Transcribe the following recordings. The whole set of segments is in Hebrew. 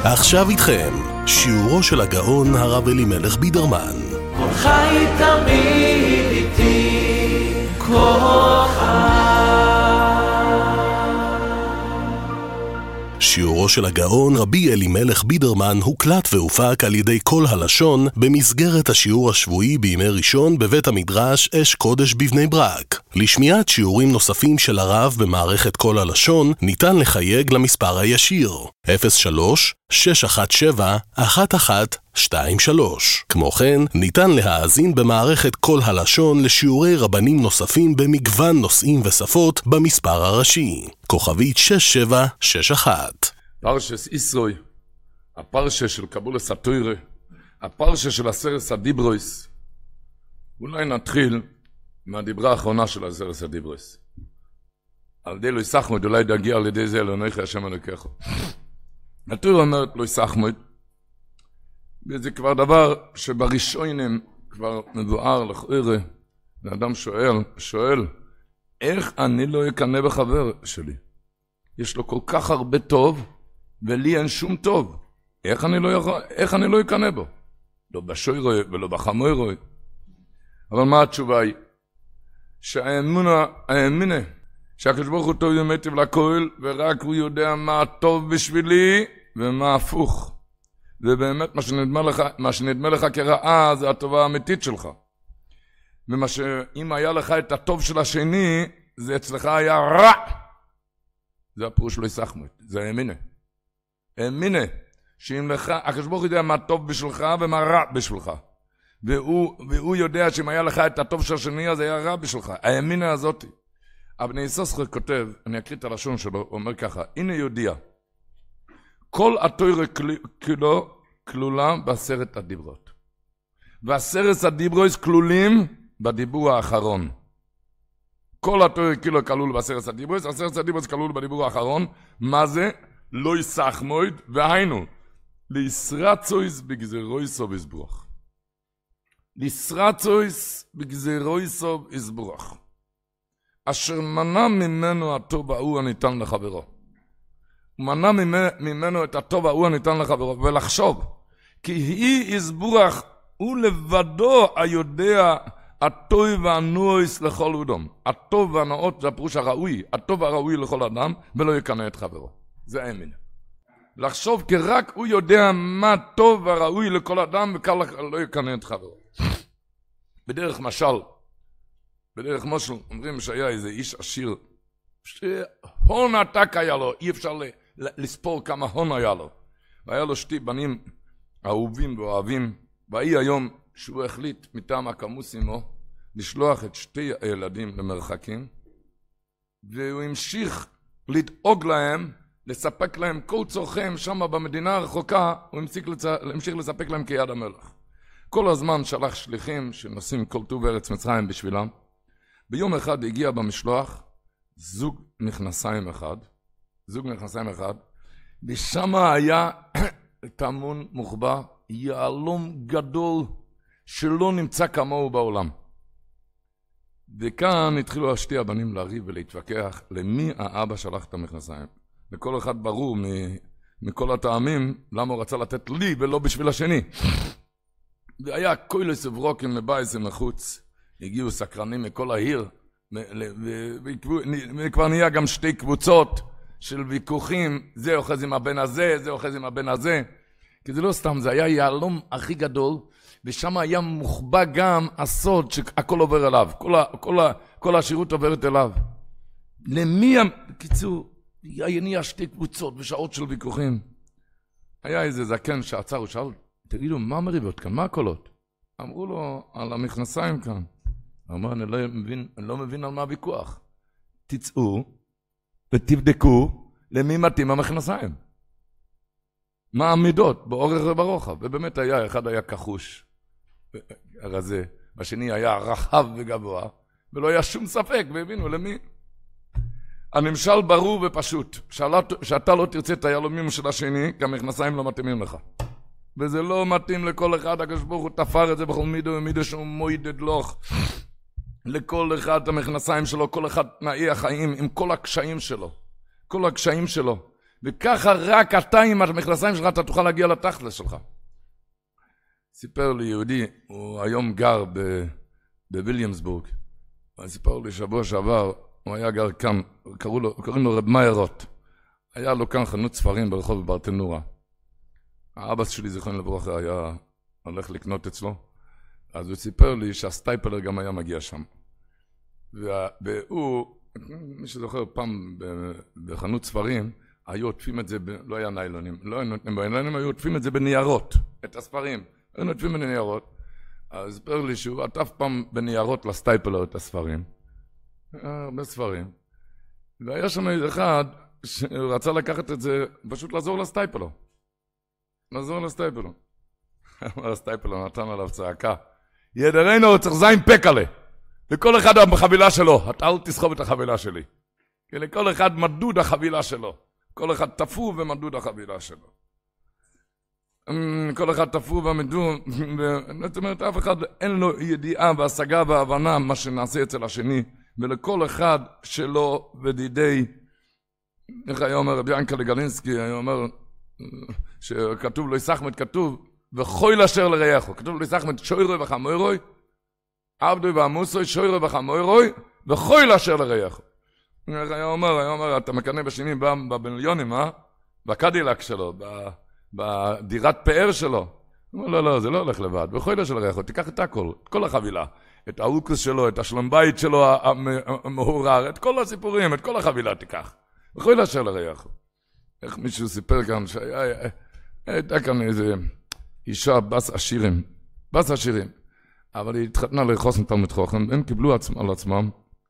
עכשיו איתכם, שיעורו של הגאון הרב אלימלך בידרמן. כל חי תמיד איתי, כל שיעורו של הגאון רבי אלימלך בידרמן הוקלט והופק על ידי כל הלשון במסגרת השיעור השבועי בימי ראשון בבית המדרש אש קודש בבני ברק. לשמיעת שיעורים נוספים של הרב במערכת כל הלשון ניתן לחייג למספר הישיר 03-617-1123. כמו כן, ניתן להאזין במערכת כל הלשון לשיעורי רבנים נוספים במגוון נושאים ושפות במספר הראשי כוכבית 6761. פרשס ישראל, הפרשה של קבולת התורה, הפרשה של עשרת הדיברוס. אולי נתחיל מהדיברה האחרונה של עשרת הדיברוס. על ידי לא יסחמוד, אולי דגיע על ידי זה אלוהיך השם אלוקיך. התורה אומרת לא יסחמוד, וזה כבר דבר שבראשונים כבר מבואר לכאורה. האדם שואל, איך אני לא אקנה בחבר שלי? יש לו כל כך הרבה טוב, ולי אין שום טוב. איך אני לא אקנה בו? לא בשוירוי ולא בחמורוי. אבל מה התשובה היא? שהאמונה, שהקדוש ברוך הוא טוב יומטיב לכל, ורק הוא יודע מה טוב בשבילי, ומה הפוך. ובאמת מה שנדמה לך כרעה, זה הטובה האמיתית שלך. ומה שאם היה לך את הטוב של השני, זה אצלך היה רע. זה הפירוש לא יסחמות, זה האמינה. שאם לך, הקדוש ברוך הוא יודע מה טוב בשבילך ומה רע בשבילך. והוא יודע שאם היה לך את הטוב של השני, אז היה רע בשבילך. האמינה הזאת. אבני יסוסחר כותב, אני אקריא את הלשון שלו, הוא אומר ככה, הנה יהודיה, כל התורה כלולה בעשרת הדיברות. ועשרת הדיברות כלולים בדיבור האחרון. כל התורה כלול בעשרת הדיברות, עשרת הדיברות כלול בדיבור האחרון. מה זה? לא יסחמוד, והיינו, לישרצויס בגזרויסו בסברוך. לישרצויס בגזרויסו בסברוך. אשר מנע ממנו הטוב ההוא הניתן לחברו. הוא מנע ממנו את הטוב ההוא הניתן לחברו, ולחשוב, כי היא יסבורח, הוא לבדו היודע הטוב והנועס לכל אדם. הטוב והנאות זה הפירוש הראוי, הטוב והראוי לכל אדם, ולא יקנה את חברו. זה האמין. לחשוב כי רק הוא יודע מה טוב והראוי לכל אדם, וכאן לא יקנה את חברו. בדרך משל, אומרים שהיה איזה איש עשיר, שהון עתק היה לו, אי אפשר לספור כמה הון היה לו. והיה לו שתי בנים אהובים ואוהבים, והיא היום שהוא החליט מטעם הכמוס עמו, לשלוח את שתי הילדים למרחקים, והוא המשיך לדאוג להם, לספק להם כל צורכם שם במדינה הרחוקה, הוא המשיך לספק להם כיד המלך. כל הזמן שלח שליחים שנוסעים כל טוב ארץ מצרים בשבילם. ביום אחד הגיע במשלוח זוג מכנסיים אחד, ושם היה טמון מוחבא יהלום גדול שלא נמצא כמוהו בעולם. וכאן התחילו שתי הבנים לריב ולהתווכח למי האבא שלח את המכנסיים. וכל אחד ברור מכל הטעמים למה הוא רצה לתת לי ולא בשביל השני. והיה קוילס וברוקים מבייס ומחוץ. הגיעו סקרנים מכל העיר, וכבר נהיה גם שתי קבוצות של ויכוחים, זה אוחז עם הבן הזה, זה אוחז עם הבן הזה. כי זה לא סתם, זה היה יהלום הכי גדול, ושם היה מוחבא גם הסוד שהכל עובר אליו, כל השירות עוברת אליו. למי, בקיצור, נהיה שתי קבוצות ושעות של ויכוחים. היה איזה זקן שעצר, הוא שאל, תגידו, מה מריבות כאן? מה הקולות? אמרו לו, על המכנסיים כאן. הוא אמר, אני לא מבין על מה הוויכוח. תצאו ותבדקו למי מתאים המכנסיים. מה המידות? באורך וברוחב. ובאמת אחד היה כחוש, רזה, והשני היה רחב וגבוה, ולא היה שום ספק, והבינו למי. הנמשל ברור ופשוט, שאתה לא תרצה את היהלומים של השני, כי המכנסיים לא מתאימים לך. וזה לא מתאים לכל אחד, הקדוש ברוך הוא תפר את זה בכל מידו ומידו שהוא מוידד לוך. לכל אחד המכנסיים שלו, כל אחד תנאי החיים עם כל הקשיים שלו. כל הקשיים שלו. וככה רק אתה עם המכנסיים שלך, אתה תוכל להגיע לתכלס שלך. סיפר לי יהודי, הוא היום גר בוויליאמסבורג, הוא סיפר לי שבוע שעבר, הוא היה גר כאן, קוראים לו רב מאיר רוט. היה לו כאן חנות ספרים ברחוב ברטנורה. האבא שלי זיכרון לברכה היה הולך לקנות אצלו, אז הוא סיפר לי שהסטייפלר גם היה מגיע שם. והוא, מי שזוכר פעם בחנות ספרים, היו עוטפים את זה, לא היה ניילונים, לא היו נותנים בניילונים, היו עוטפים את זה בניירות, את הספרים. היו נוטפים בניירות. אז סיפר לי שהוא עטף פעם בניירות לסטייפלר את הספרים. הרבה ספרים. והיה שם איזה אחד שהוא רצה לקחת את זה, פשוט לעזור לסטייפלר. לעזור לסטייפלר. אמר הסטייפלר, נתן עליו צעקה. ידרנו, הוא צריך זין פקלה. לכל אחד בחבילה שלו. אתה אל תסחוב את החבילה שלי. כי לכל אחד מדוד החבילה שלו. כל אחד תפור ומדוד החבילה שלו. כל אחד תפור ומדוד. זאת אומרת, אף אחד אין לו ידיעה והשגה והבנה מה שנעשה אצל השני. ולכל אחד שלו ודידי, איך היה אומר רבי ינקלה גלינסקי, היה אומר שכתוב לו יסחמד, כתוב וחוי אשר לרעך, כתוב לו יסחמד שוירוי וחמוירוי, עבדוי ועמוסוי שוירוי וחמוירוי וחוי אשר לרעך. איך היה אומר, אתה מקנה בשני במיליונים, בקדילק שלו, בדירת פאר שלו. הוא אומר, לא, זה לא הולך לבד, וחוי אשר לרעך, תיקח את הכל, את כל החבילה. את האוקוס שלו, את השלום בית שלו המהורר, את כל הסיפורים, את כל החבילה תיקח. וחוי אשר לרעך. איך מישהו סיפר כאן שהייתה כאן איזה אישה בס עשירים, אבל היא התחתנה לחוסן תלמיד חוכם, הם קיבלו על עצמם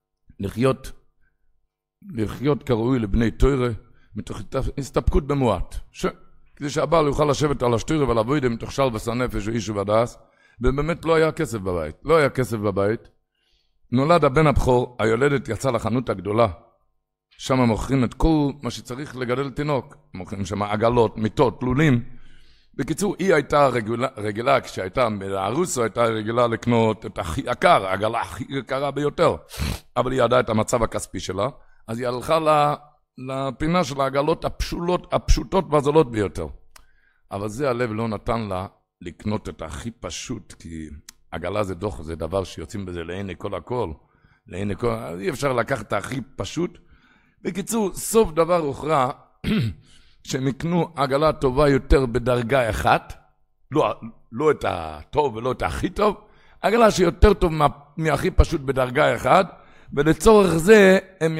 לחיות כראוי לבני תורה, מתוך הסתפקות במועט, כדי שהבעל יוכל לשבת על השתורה ולעבוד מתוך שלווה הנפש ואיש ובדס, ובאמת לא היה כסף בבית, נולד הבן הבכור, היולדת יצאה לחנות הגדולה, שם מוכרים את כל מה שצריך לגדל תינוק, מוכרים שם עגלות, מיטות, לולים. בקיצור, היא הייתה רגילה, כשהייתה בארוסו, הייתה רגילה לקנות את הכי יקר, העגלה הכי יקרה ביותר. אבל היא ידעה את המצב הכספי שלה, אז היא הלכה לפינה של העגלות הפשוטות והזולות ביותר. אבל זה הלב לא נתן לה לקנות את הכי פשוט, כי עגלה זה דוח, זה דבר שיוצאים בזה לעיני כל הכל. אז אי אפשר לקחת את הכי פשוט. בקיצור, סוף דבר הוכרע, שהם יקנו עגלה טובה יותר בדרגה אחת, לא את הטוב ולא את הכי טוב, עגלה שיותר טוב מהכי פשוט בדרגה אחת, ולצורך זה הם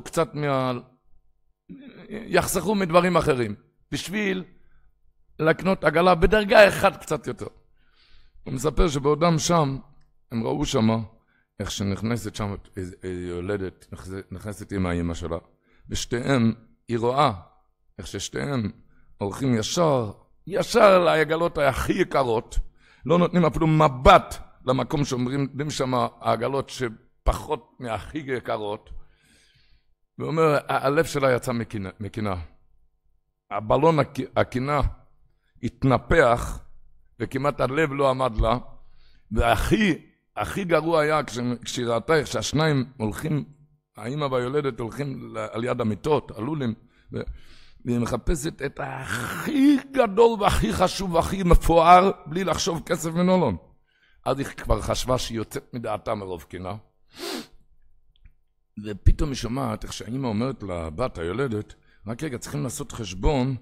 יחסכו מדברים אחרים, בשביל לקנות עגלה בדרגה אחת קצת יותר. הוא מספר שבעודם שם, הם ראו שם, איך שנכנסת שם איזו יולדת, נכנסת עם האמא שלה, ושתיהם, היא רואה, איך ששתיהם הולכים ישר לעגלות הכי יקרות, לא נותנים אפילו מבט למקום שאומרים שם העגלות שפחות מהכי יקרות, ואומר, הלב שלה יצא מקינה. הבלון הקינה התנפח, וכמעט הלב לא עמד לה, והכי גרוע היה כשהיא ראתה איך שהשניים הולכים, האמא והיולדת הולכים על יד המיטות, עלולים, והיא מחפשת את הכי גדול והכי חשוב והכי מפואר, בלי לחשוב כסף ונולון. אז היא כבר חשבה שהיא יוצאת מדעתה מרוב קינה. ופתאום היא שומעת איך שהאמא אומרת לבת היולדת, רק רגע, צריכים לעשות חשבון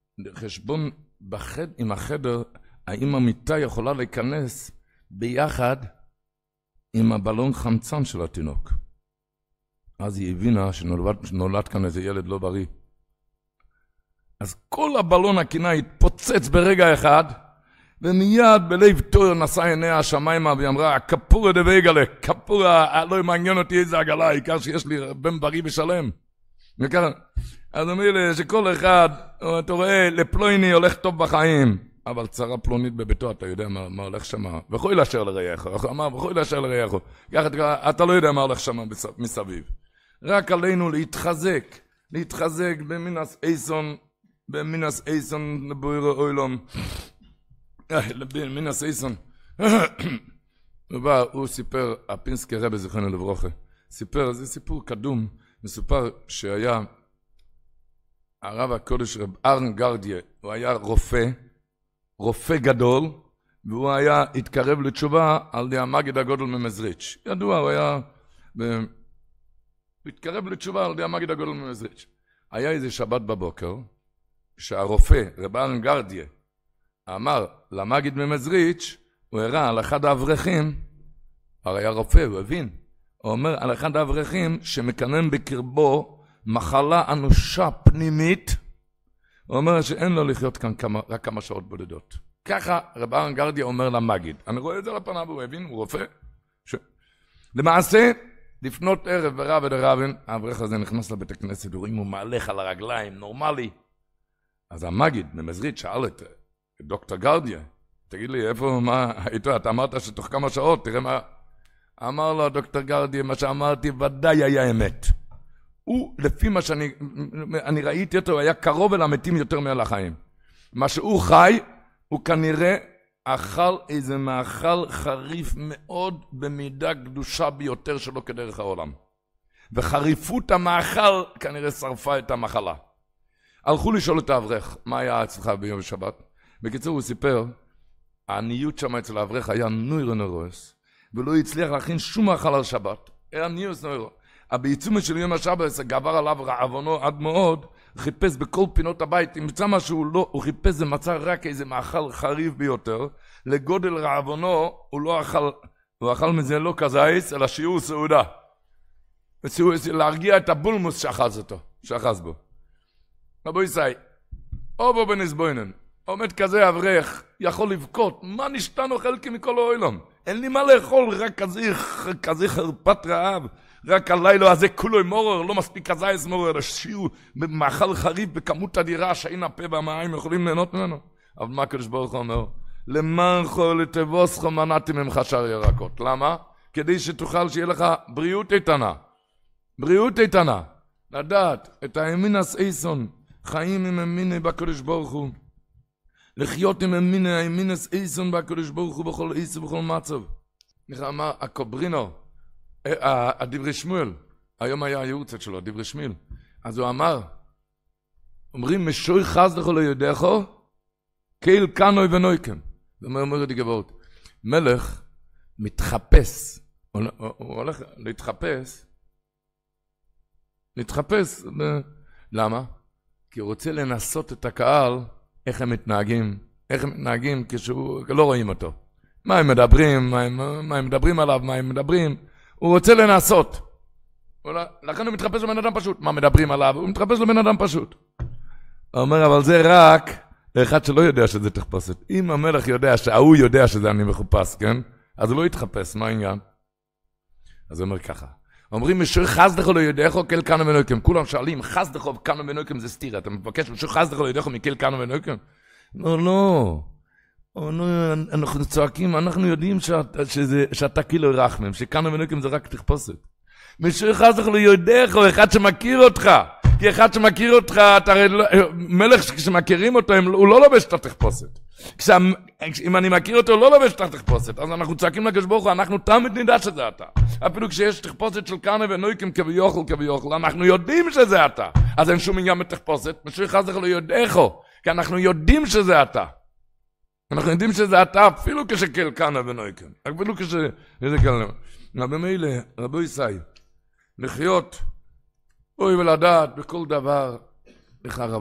עם החדר, האם המיטה יכולה להיכנס ביחד עם הבלון חמצן של התינוק. אז היא הבינה שנולד כאן איזה ילד לא בריא. אז כל הבלון הקינה התפוצץ ברגע אחד, ומיד בלב תור נשא עיניה השמיימה, והיא אמרה, כפורה דוויגלה, כפורה, לא מעניין אותי איזה עגלה, העיקר שיש לי בן בריא ושלם. אז אומר לי שכל אחד, אתה רואה, לפלויני הולך טוב בחיים, אבל צרה פלונית בביתו, אתה יודע מה הולך שם, וכוי לאשר לרעייך, אמר, וכוי לאשר לרעייך, אתה לא יודע מה הולך שם מסביב. רק עלינו להתחזק במינס אייסון לבוירו אוילום, במינס אייסון. הוא סיפר, הפינסקי רבי זיכרונו לברכה, סיפר, זה סיפור קדום, מסופר שהיה הרב הקודש רב ארן גרדיה, הוא היה רופא גדול, והוא היה התקרב לתשובה על ידי המגיד הגדול ממזריץ'. ידוע, הוא היה התקרב לתשובה על ידי המגיד הגדול ממזריץ'. היה איזה שבת בבוקר, שהרופא, רב ארן גרדיה, אמר למגיד ממזריץ', הוא הראה על אחד האברכים, הרי היה רופא, הוא הבין, הוא אומר על אחד האברכים שמקנן בקרבו מחלה אנושה פנימית, הוא אומר שאין לו לחיות כאן רק כמה שעות בודדות. ככה רב ארן גרדיה אומר למגיד. אני רואה את זה על הפניו, הוא הבין, הוא רופא. למעשה, לפנות ערב ברב ודרבן, האברך הזה נכנס לבית הכנסת, רואים הוא מהלך על הרגליים, נורמלי. אז המגיד ממזריץ' שאל את דוקטור גרדיה, תגיד לי, איפה, מה, איתו, אתה אמרת שתוך כמה שעות, תראה מה, אמר לו דוקטור גרדיה, מה שאמרתי ודאי היה אמת. הוא, לפי מה שאני ראיתי אותו, היה קרוב אל המתים יותר מאל החיים. מה שהוא חי, הוא כנראה אכל איזה מאכל חריף מאוד, במידה קדושה ביותר שלו כדרך העולם. וחריפות המאכל כנראה שרפה את המחלה. הלכו לשאול את האברך, מה היה אצלך ביום שבת? בקיצור הוא סיפר, העניות שם אצל האברך היה נוירונורוס, ולא הצליח להכין שום מאכל על שבת. היה ניוס נוירו. בעיצומו של יום השבת גבר עליו רעבונו עד מאוד, חיפש בכל פינות הבית, אם מצא משהו לא, הוא חיפש ומצא רק איזה מאכל חריף ביותר, לגודל רעבונו הוא לא אכל, הוא אכל מזה לא כזייס, אלא שיעור סעודה. להרגיע את הבולמוס שאחז בו. רבו ישי, או בו בנסבוינן, עומד כזה אברך, יכול לבכות, מה נשתנו חלקי מכל העולם? אין לי מה לאכול, רק כזה חרפת רעב, רק הלילה הזה כולו מורר, לא מספיק כזייס מורר, שיעור במאכל חריף בכמות אדירה, שאין הפה והמים יכולים ליהנות ממנו. אבל מה הקדוש ברוך הוא אומר? למענכו לתבוסכו מנעתי ממך שאר ירקות. למה? כדי שתוכל שיהיה לך בריאות איתנה. בריאות איתנה. לדעת את האמינס איסון, חיים עם אמיני בקדוש ברוך הוא. לחיות עם אמיני, האמינס איסון בקדוש ברוך הוא בכל איס ובכל מצב. אמר הקוברינו, הדברי שמואל, היום היה היורצת שלו, דברי שמואל. אז הוא אמר, אומרים, משוי חס לכו לא יודעכו, קהיל קנוי ונויקם. זה אומר את הגבעות. מלך מתחפש, הוא הולך להתחפש, למה? כי הוא רוצה לנסות את הקהל, איך הם מתנהגים כשהוא, לא רואים אותו. מה הם מדברים, מה הם מדברים עליו, מה הם מדברים, הוא רוצה לנסות. לכן הוא מתחפש לבן אדם פשוט. מה מדברים עליו? הוא מתחפש לבן אדם פשוט. הוא אומר, אבל זה רק אחד שלא יודע שזה תחפושת. אם המלך יודע שההוא יודע שזה אני מחופש, כן? אז הוא לא יתחפש, מה העניין? אז הוא אומר ככה. אומרים, משור חסדכו לא יודעכו כל קנו ונויקם. כולם שואלים, חסדכו וקנו ונויקם זה סתירה. אתה מבקש, משור חסדכו לא יודעכו מכל קנו ונויקם? לא. אנחנו צועקים, אנחנו יודעים שאתה כאילו רחמם, שקנו ונויקם זה רק תחפושת. משור חסדכו לא יודעכו, אחד שמכיר אותך. כי אחד שמכיר אותך, מלך שמכירים אותו, הוא לא לובש את התחפושת. אם אני מכיר אותו, הוא לא לובש את התחפושת. אז אנחנו צועקים לקדוש ברוך הוא, אנחנו תמיד נדע שזה אתה. אפילו כשיש תחפושת של קרנה ונויקים כביוכל, אנחנו יודעים שזה אתה. אז אין שום עניין בתחפושת, משוי חסדך לא יודעכו, כי אנחנו יודעים שזה אתה. אנחנו יודעים שזה אתה, אפילו כשקל קרנה ונויקים. אפילו כשזה קרנה. במילא, רבו ישי, לחיות, אוי ולדעת בכל דבר, איך הרב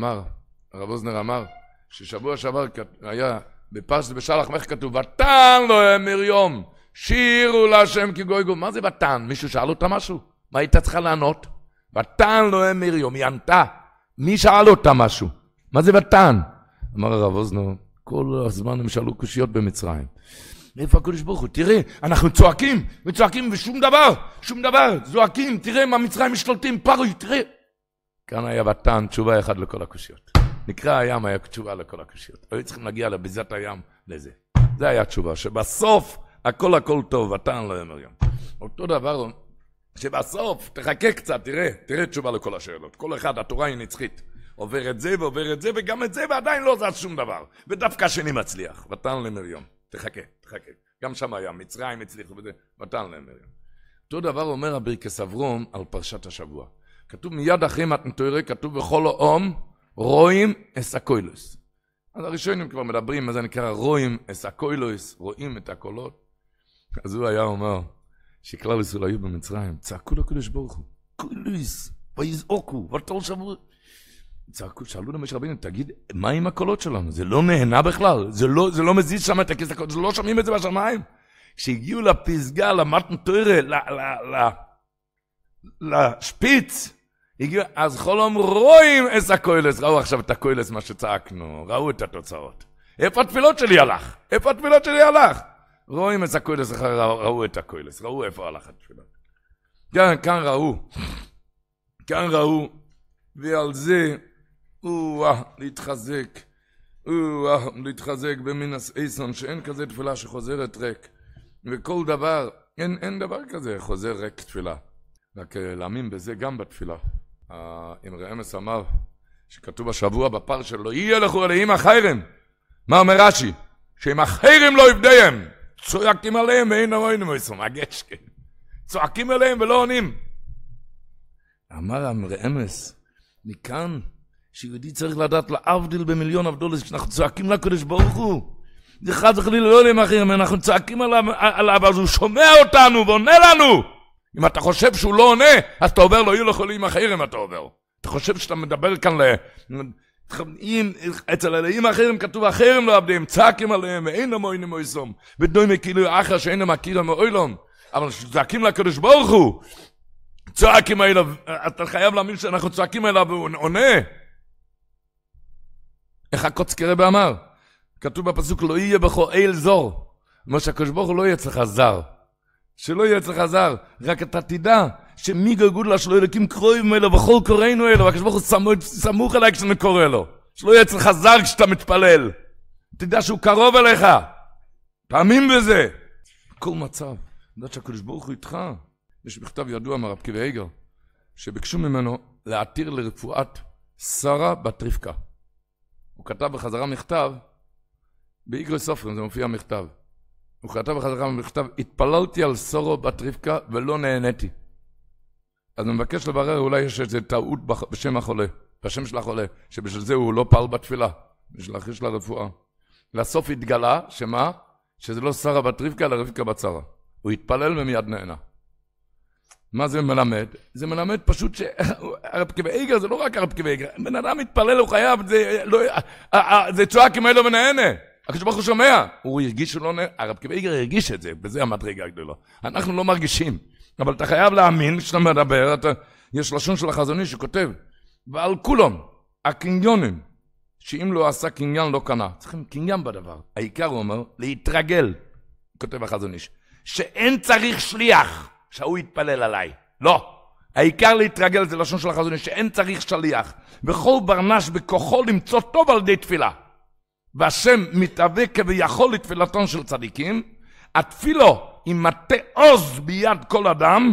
אוזנר אמר, ששבוע שעבר היה בפרשת בשלח איך כתוב, ותן לו מרים, שירו להשם כי גוי גוי. מה זה ותן? מישהו שאל אותה משהו? מה היית צריכה לענות? ותן לו מרים, היא ענתה. מי שאל אותה משהו? מה זה ותן? אמר הרב אוזנר, כל הזמן הם שאלו קושיות במצרים. איפה הקדוש ברוך הוא? תראה, אנחנו צועקים ושום דבר, זועקים, תראה מה מצרים משתלטים, פרוי, תראה. כאן היה ותן, תשובה אחד לכל הקושיות. נקרא הים היה תשובה לכל הקושיות. היו צריכים להגיע לביזת הים לזה. זה היה תשובה, שבסוף הכל טוב, ותן לו מרים. אותו דבר, שבסוף תחכה קצת, תראה תשובה לכל השאלות. כל אחד, התורה היא נצחית. עובר את זה וגם את זה, ועדיין לא זז שום דבר. ודווקא שני מצליח, ותן למרים. תחכה. גם שם היה, מצרים הצליחו בזה, ותן להם מרים. אותו דבר אומר הברכס אברום על פרשת השבוע. כתוב מיד אחרי מתן תורה, כתוב בכל האום, רואים אס הקוילוס. אז הראשונים כבר מדברים, מה זה נקרא רואים אס הקוילוס, רואים את הקולות. אז הוא היה אומר, שכלל ישראל היו במצרים, צעקו לקדוש ברוך הוא, קוילוס, ויזעוקו, ותול שברו. צעקו, שאלו למשה רבינו, תגיד, מה עם הקולות שלנו? זה לא נהנה בכלל, זה לא מזיז שם את הכיס הקולות, זה לא שומעים את זה בשמיים. כשהגיעו לפסגה, למתן תורה, לשפיץ, הגיעו, אז חולם רואים את הקוילס, ראו עכשיו את הקוילס, מה שצעקנו, ראו את התוצאות. איפה התפילות שלי הלך? איפה התפילות שלי הלך? רואים את הקוילס, ראו את הקוילס, ראו איפה הלך התפילות. כאן ראו, ועל זה, להתחזק במינס איסון, שאין כזה תפילה שחוזרת ריק. וכל דבר, אין דבר כזה, חוזר ריק תפילה. רק להאמין בזה גם בתפילה. אמרי אמס אמר, שכתוב השבוע בפר שלו, יהיה לכו אלוהים החיירים. מה אומר רש"י? שאם החיירים לא יבדיהם, צועקים עליהם ואין אמוין מויסום, הגשקה. צועקים עליהם ולא עונים. אמר אמרי אמס, מכאן, שיהודי צריך לדעת להבדיל במיליון $1,000,000, כשאנחנו צועקים לקדוש ברוך הוא. זה חד וחלילה לא אלוהים אחרים, אנחנו צועקים עליו, אז הוא שומע אותנו ועונה לנו. אם אתה חושב שהוא לא עונה, אז אתה עובר, לא יהיו לך אלוהים אחרים, אתה עובר. אתה חושב שאתה מדבר כאן אצל אלוהים אחרים כתוב, אחרים לא עבדים, צועקים עליהם, ואין המוין מויסום, ודומה כאילו אחר שאין מכיר מאוילום, אבל צועקים לקדוש ברוך הוא, צועקים אליו, אתה חייב להאמין שאנחנו צועקים אליו והוא עונה. איך הקוצקי רבי אמר? כתוב בפסוק, לא יהיה בכל אל זור. מה שהקדוש ברוך הוא לא יהיה אצלך זר. שלא יהיה אצלך זר. רק אתה תדע שמי גגודלה שלא ילקים קרובים אלו וכל קוראינו אלו, והקדוש ברוך הוא סמוך אליי כשאני קורא לו. שלא יהיה אצלך זר כשאתה מתפלל. תדע שהוא קרוב אליך. תאמין בזה. כל מצב. לדעת שהקדוש ברוך הוא איתך. יש בכתב ידוע מרב קווי איגר, שבקשו ממנו להתיר לרפואת שרה בת רבקה. הוא כתב בחזרה מכתב, באיגרי סופרים זה מופיע מכתב. הוא כתב בחזרה מכתב, התפללתי על שרה בת רבקה ולא נהניתי. אז אני מבקש לברר, אולי יש איזו טעות בשם החולה, בשם של החולה, שבשביל זה הוא לא פעל בתפילה, בשביל להכריש לה רפואה. לסוף התגלה, שמה? שזה לא שרה בת רבקה, אלא רבקה בת שרה. הוא התפלל ומיד נהנה. מה זה מלמד? זה מלמד פשוט שהרב קווי איגר זה לא רק הרב קווי איגר. בן אדם מתפלל, הוא חייב, זה צועק עם אלו ונהנה. הקדוש ברוך הוא שומע. הוא הרגיש שלא נהנה. הרב קווי איגר הרגיש את זה, וזה המדרגה הגדולה. אנחנו לא מרגישים. אבל אתה חייב להאמין כשאתה מדבר, יש לשון של החזון איש שכותב, ועל כולם, הקניונים, שאם לא עשה קניין לא קנה. צריכים קניין בדבר. העיקר הוא אומר, להתרגל, כותב החזון איש, שאין צריך שליח. שהוא יתפלל עליי. לא. העיקר להתרגל זה לשון של החזון, שאין צריך שליח. וכל ברנש בכוחו למצוא טוב על ידי תפילה. והשם מתהווה כביכול לתפילתון של צדיקים, התפילו עם מטה עוז ביד כל אדם,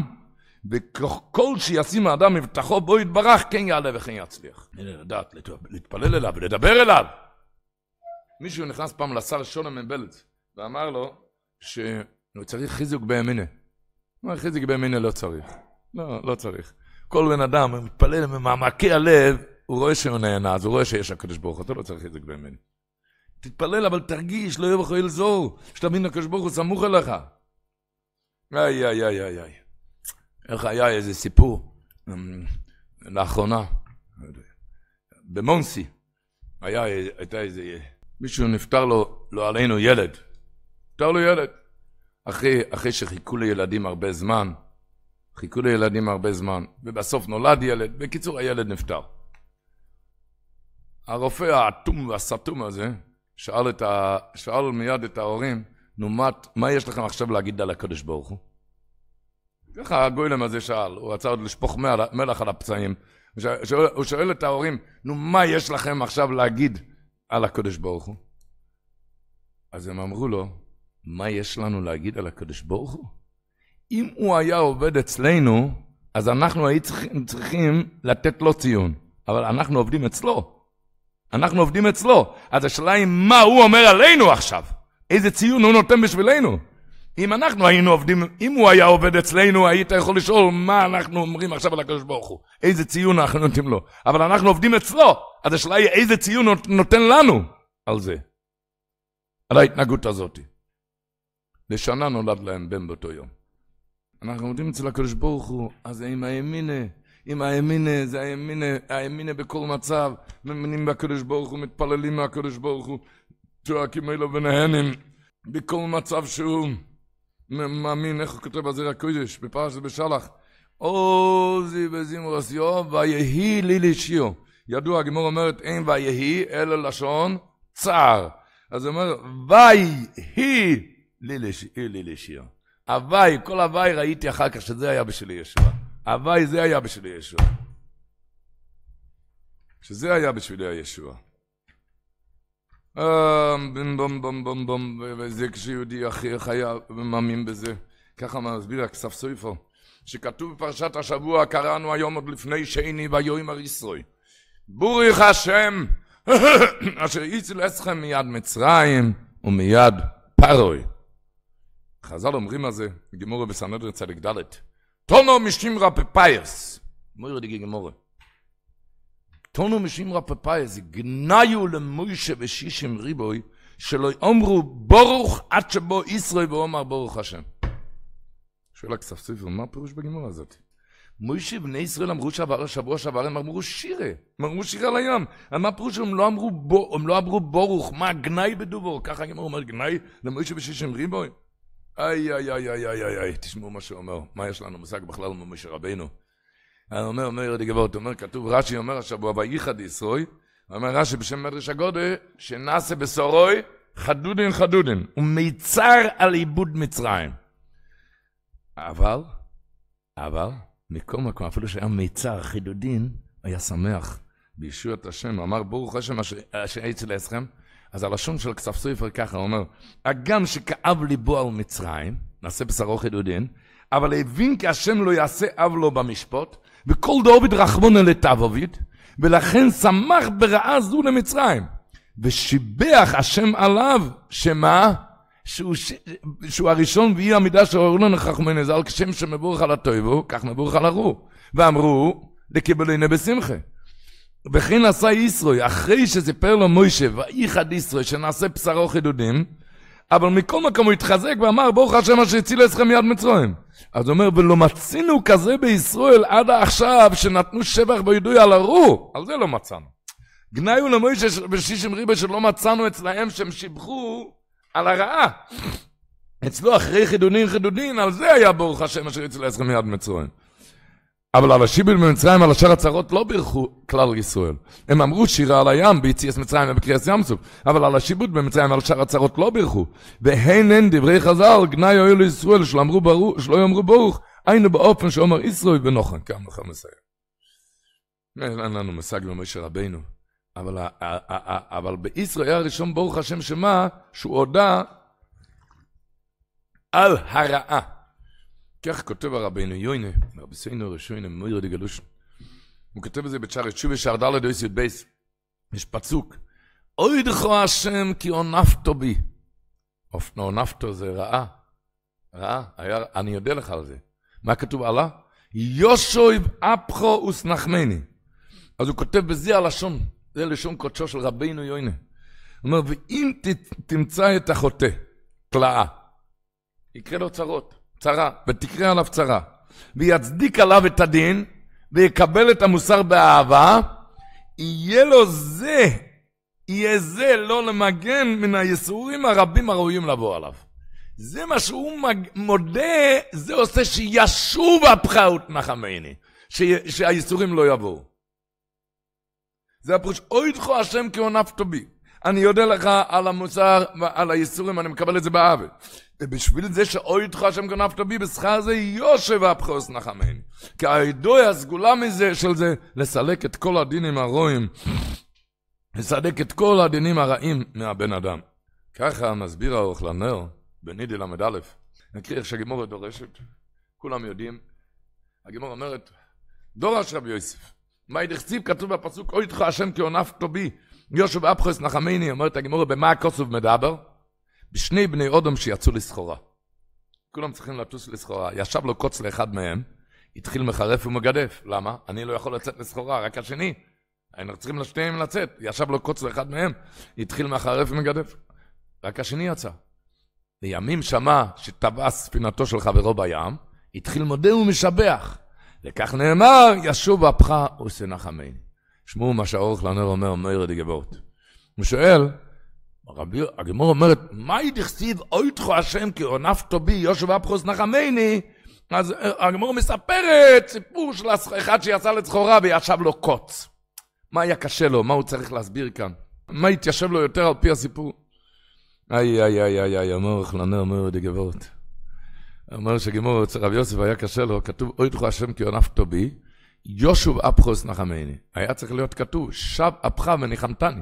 וכל שישים האדם מבטחו בו יתברך, כן יעלה וכן יצליח. הנה לדעת, להתפלל אליו ולדבר אליו. מישהו נכנס פעם לשר שונה מבלץ, ואמר לו שהוא צריך חיזוק בימינה. מה חיזוק בימינה לא צריך. לא צריך. כל בן אדם מתפלל ממעמקי הלב, הוא רואה שהוא נהנה, אז הוא רואה שיש הקדוש ברוך הוא, אתה לא צריך חיזוק בימינה. תתפלל, אבל תרגיש, לא יהיה בכל אלזור, שתבין הקדוש ברוך הוא סמוך אליך. איי. איך היה איזה סיפור, לאחרונה, במונסי, הייתה איזה, מישהו נפטר לו, לא עלינו ילד, נפטר לו ילד, אחרי שחיכו לילדים הרבה זמן, ובסוף נולד ילד, בקיצור הילד נפטר. הרופא האטום והסתום הזה, שאל מיד את ההורים, נו מה יש לכם עכשיו להגיד על הקדוש ברוך הוא? ככה הגוילם הזה שאל, הוא רצה עוד לשפוך מלח על הפצעים, הוא שואל את ההורים, נו מה יש לכם עכשיו להגיד על הקדוש ברוך הוא? אז הם אמרו לו, מה יש לנו להגיד על הקדוש ברוך הוא? אם הוא היה עובד אצלנו, אז אנחנו צריכים לתת לו ציון, אבל אנחנו עובדים אצלו. אז השאלה היא מה הוא אומר עלינו עכשיו, איזה ציון הוא נותן בשבילנו. אם אנחנו היינו עובדים, אם הוא היה עובד אצלנו, היית יכול לשאול מה אנחנו אומרים עכשיו על הקדוש ברוך הוא. איזה ציון אנחנו נותנים לו. אבל אנחנו עובדים אצלו, אז השאלה היא איזה ציון נותן לנו על זה. על ההתנהגות הזאת. לשנה נולד להם בן באותו יום. אנחנו עובדים אצל הקדוש ברוך הוא, אז עם הימינה, זה הימינה בכל מצב, מאמינים בקדוש ברוך הוא, מתפללים מהקדוש ברוך הוא, צועקים אלו ונהנים, בכל מצב שהוא מאמין, איך הוא כותב בזרע הקודש, בפרשת בשלח, עוזי וזמרוסיו, ויהי לי לשיו. ידוע, הגמרא אומרת, אין ויהי, אלא לשון צער. אז הוא אומר, ויהי לי לשיו. הווי, כל הווי ראיתי אחר כך שזה היה בשביל ישוע. הווי זה היה בשביל ישוע. שזה היה בשביל ישוע. בום, וזה כשיהודי הכי חיה ומאמין בזה. ככה מסביר הכסף סופר. שכתוב בפרשת השבוע, קראנו היום עוד לפני שני ויאמר ישראל. בורך השם, אשר הציל אתכם מיד מצרים ומיד פרעה. חז"ל אומרים על זה, גמורה בסנהדרין צדיק ד' תונו משמרא פפאיוס. מויר דיגי גמורה. תונו משמרא פפאיוס, גניו למוישה ושישים ריבוי, שלא אמרו ברוך עד שבו ישראל ואומר ברוך השם. שואל הכסף סופר, מה הפירוש בגמורה הזאת? מוישה בני ישראל אמרו שבוע שעבר, הם אמרו שירה. הם אמרו שירה על הים. מה הפירוש? הם לא אמרו ברוך, מה גנאי בדובור? ככה הגמורה אומר, גנאי למוישה ושישים ריבוי. איי, תשמעו מה שהוא אומר. מה יש לנו מושג בכלל ממשה רבינו? אומר גבורת, כתוב, רש"י אומר השבוע, וייחד ישראל, אומר רש"י בשם מדרש הגודל, שנעשה בשורוי חדודין, ומיצר על עיבוד מצרים. אבל, מכל מקום, אפילו שהיה מיצר חידודין, היה שמח בישועת השם, אמר ברוך השם אשר הציל אתכם. אז הלשון של כסף סופר ככה, הוא אומר, הגם שכאב ליבו על מצרים, נעשה בשרו חידודין, אבל הבין כי השם לא יעשה אב לו במשפט, וכל דאוביד רחמונה לטבוביד, ולכן שמח ברעה זו למצרים, ושיבח השם עליו, שמה? שהוא הראשון ואי המידה שאורו לנו חכמונה, זה על כשם שמבורך על הטובו, כך מבורך על הרו, ואמרו, לקבלנו בשמחה. וכן עשה ישראל, אחרי שסיפר לו מוישה, וייחד ישראל, שנעשה בשרו חידודים, אבל מכל מקום הוא התחזק ואמר, ברוך השם אשר הציל אתכם מיד מצרים. אז הוא אומר, ולא מצינו כזה בישראל עד עכשיו, שנתנו שבח וידוי על הרו, על זה לא מצאנו. גנאיו למוישה ושישים ריבוי שלא מצאנו אצלהם, שהם שיבחו על הרעה. אצלו אחרי חידודין, על זה היה ברוך השם אשר הציל אתכם מיד מצרים. אבל על השיבל במצרים, על אשר הצרות לא בירכו כלל ישראל. הם אמרו שירה על הים ביציאת מצרים ובקריאת ים סוף, אבל על השיבוד במצרים, על אשר הצרות לא בירכו. והן דברי חז"ל, גנאי היו לישראל שלא יאמרו ברוך, היינו באופן שאומר ישראל ונוחן. כאן מחר מסיים. אין לנו משג במשה רבינו. אבל בישראל היה הראשון ברוך השם שמה, שהוא הודע על הרעה. כך כותב הרבינו יוינה, רבינו ראשוני, מויר דגלושן. הוא כותב את זה בתשאר תשובה שער ד' דויס י' בייס. יש פסוק. אוידך השם כי עונפתו בי. עונפתו זה רעה. אני יודע לך על זה. מה כתוב עלה? יושויב אפחו וסנחמני. אז הוא כותב בזה הלשון. זה לשון קודשו של רבינו יוינה. הוא אומר, ואם תמצא את החוטא, תלאה, יקרה לו צרה, ותקרא עליו צרה, ויצדיק עליו את הדין, ויקבל את המוסר באהבה, יהיה זה לא למגן מן היסורים הרבים הראויים לבוא עליו. זה מה שהוא מודה, זה עושה שישוב אפך ותנחמני, שהיסורים לא יבואו. זה הפירוש, אוידך השם כי עונפתו בי. אני יודע לך על המוסר ועל היסורים, אני מקבל את זה באהבה. ובשביל זה שאוידך השם כי עונפתו בי, בשכר זה יושב אפך ותנחמני. כי העדוי הסגולה מזה של זה, לסלק את כל הדינים הרעים, לסלק את כל הדינים הרעים מהבן אדם. ככה מסביר האורך לנר, בנידי למד א', נקריא איך שהגימורה דורשת, כולם יודעים, הגימורה אומרת, דורש רבי יוסף, מה ידחציב כתוב בפסוק, אוידך השם כי עונפתו בי, יושב אפך ותנחמני, אומרת הגימורה, במה הכוסף מדבר? בשני בני אדם שיצאו לסחורה. כולם צריכים לטוס לסחורה. ישב לו קוץ לאחד מהם, התחיל מחרף ומגדף. למה? אני לא יכול לצאת לסחורה, רק השני. היינו צריכים לשניהם לצאת. ישב לו קוץ לאחד מהם, התחיל מחרף ומגדף. רק השני יצא. לימים שמע שטבע ספינתו של חברו בים, התחיל מודה ומשבח. וכך נאמר, ישוב אפך ושנחמני. שמעו מה שהאורך לנר אומר, מאיר דגבות. הוא שואל, הגמור אומרת, מה ידכסיב אויתך השם כי עונפתו בי יושב אפך ושנחמני? אז הגמור מספרת סיפור של אחד שיצא לצחורה וישב לו קוץ. מה היה קשה לו? מה הוא צריך להסביר כאן? מה התיישב לו יותר על פי הסיפור? אומר חלנר, אומר דגבות. אומר שגמור אצל רב יוסף היה קשה לו, כתוב, אויתך השם כי עונפתו בי, יושב אפך ושנחמני. היה צריך להיות כתוב, שב אפך וניחמתני.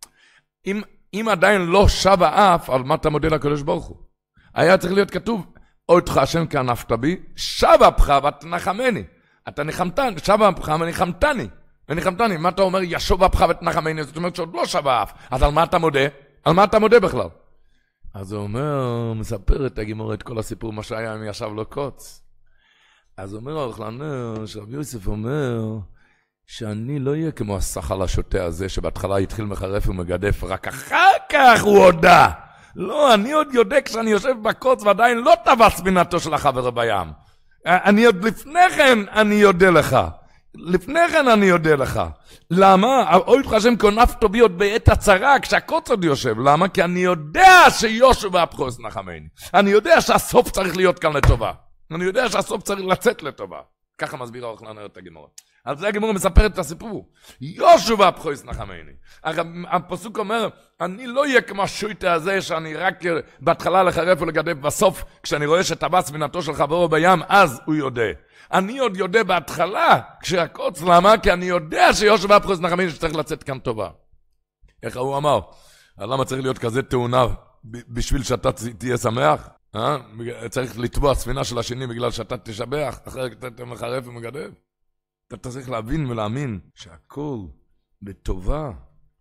אם עדיין לא שב האף, על מה אתה מודה לקדוש ברוך הוא? היה צריך להיות כתוב, אויתך השם כי ענפת בי, שב אפך ותנחמני. אתה ניחמתני, שב אפך וניחמתני. וניחמתני, מה אתה אומר, ישוב אפך ותנחמני? זאת אומרת שעוד לא שב האף. אז על מה אתה מודה? על מה אתה מודה בכלל? אז הוא אומר, מספר את הגמור את כל הסיפור, מה שהיה אם ישב לו קוץ. אז אומר אוכלנר, שרב יוסף אומר, שאני לא אהיה כמו השחל השוטה הזה, שבהתחלה התחיל מחרף ומגדף, רק אחר כך הוא הודע. לא, אני עוד יודע כשאני יושב בקוץ, ועדיין לא טבע ספינתו של החבר בים. אני עוד לפני כן אני יודע לך. לפני כן אני יודע לך. למה? אויתך השם כי עונפתו בי עוד בעת הצרה, כשהקוץ עוד יושב. למה? כי אני יודע שיושב אפך ושנחמני. אני יודע שהסוף צריך להיות כאן לטובה. אני יודע שהסוף צריך לצאת לטובה. ככה מסביר האורך לנר את הגמורה. על זה הגמורה מספרת את הסיפור. יושב אפך ושנחמני. הפסוק אומר, אני לא אהיה כמו השוטה הזה, שאני רק בהתחלה לחרף ולגדף, בסוף, כשאני רואה שטבע ספינתו של חברו בים, אז הוא יודע. אני עוד יודע בהתחלה, כשהקוץ, למה? כי אני יודע שיושב אפך ושנחמני שצריך לצאת כאן טובה. איך הוא אמר? למה צריך להיות כזה תאונה בשביל שאתה תהיה שמח? צריך לטבוע ספינה של השני בגלל שאתה תשבח, אחרת אתה מחרף ומגדף. אתה צריך להבין ולהאמין שהכל בטובה,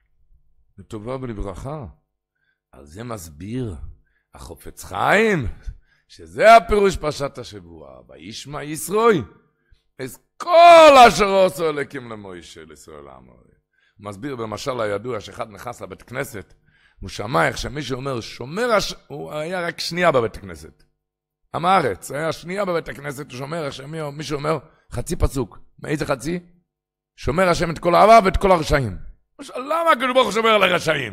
בטובה ולברכה. על זה מסביר החופץ חיים, שזה הפירוש פרשת השבוע, וישמע ישרוי, אז כל אשר עשו אלוקים למוישה לישראל לעמו. הוא מסביר במשל הידוע שאחד נכנס לבית כנסת, הוא שמע איך שמישהו אומר, הוא היה רק שנייה בבית הכנסת. עם הארץ, היה שנייה בבית הכנסת, הוא שומר איך שמישהו אומר, חצי פסוק. מאיזה חצי? שומר השם את כל האהבה ואת כל הרשעים. למה הקדוש ברוך הוא שומר על הרשעים?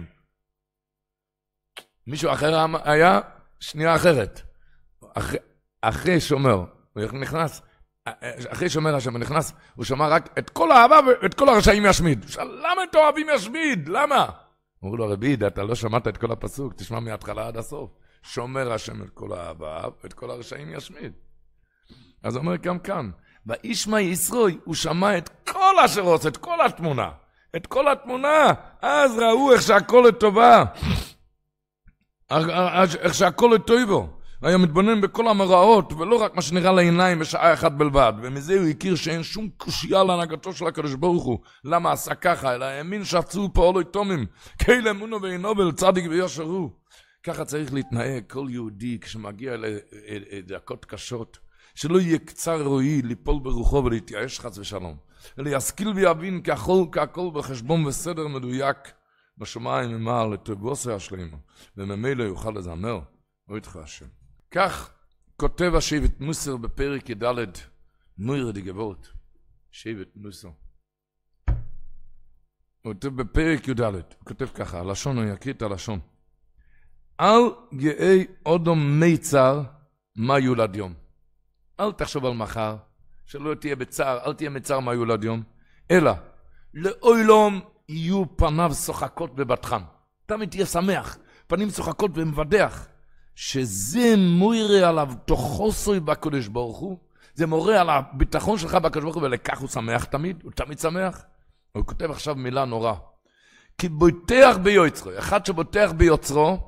מישהו אחר היה שנייה אחרת. אחרי שומר, הוא נכנס, אחרי שומר השם נכנס, הוא שומר רק את כל האהבה ואת כל הרשעים ישמיד. למה את אוהבים ישמיד? למה? אמרו לו, רבי, אתה לא שמעת את כל הפסוק, תשמע מההתחלה עד הסוף. שומר השם את כל האהבה ואת כל הרשעים ישמיד. אז הוא אומר גם כאן, וישמע ישרוי, הוא שמע את כל אשר עושה, את כל התמונה. את כל התמונה. אז ראו איך שהכל לטובה. איך שהכל לטובו. היה מתבונן בכל המראות, ולא רק מה שנראה לעיניים בשעה אחת בלבד. ומזה הוא הכיר שאין שום קושייה להנהגתו של הקדוש ברוך הוא. למה עשה ככה? אלא האמין שעצו פועלו יתומים. כאל אמונו ואינובל, צדיק ויושר הוא. ככה צריך להתנהג כל יהודי כשמגיע לדקות קשות. שלא יהיה קצר רואי ליפול ברוחו ולהתייאש חס ושלום. אלא ישכיל ויבין כהכל בחשבון וסדר מדויק בשמיים ממעל לטובו השלמה. וממילא יוכל לזמר. אויתך השם. כך כותב השבט מוסר בפרק י"ד, מויר דגבות. שבט מוסר. הוא כותב בפרק י"ד, הוא כותב ככה, הלשון, הוא יקריא את הלשון. אל יהי אודום מיצר מה יולד יום. אל תחשוב על מחר, שלא תהיה בצער, אל תהיה מצער מה יולד יום, אלא לאוילום יהיו פניו שוחקות בבטחם. תמיד תהיה שמח, פנים שוחקות ומבדח. שזה מורה עליו תוכוסוי בקדוש ברוך הוא, זה מורה על הביטחון שלך בקדוש ברוך הוא, ולכך הוא שמח תמיד, הוא תמיד שמח. הוא כותב עכשיו מילה נורא. כי בוטח ביוצרו, אחד שבוטח ביוצרו,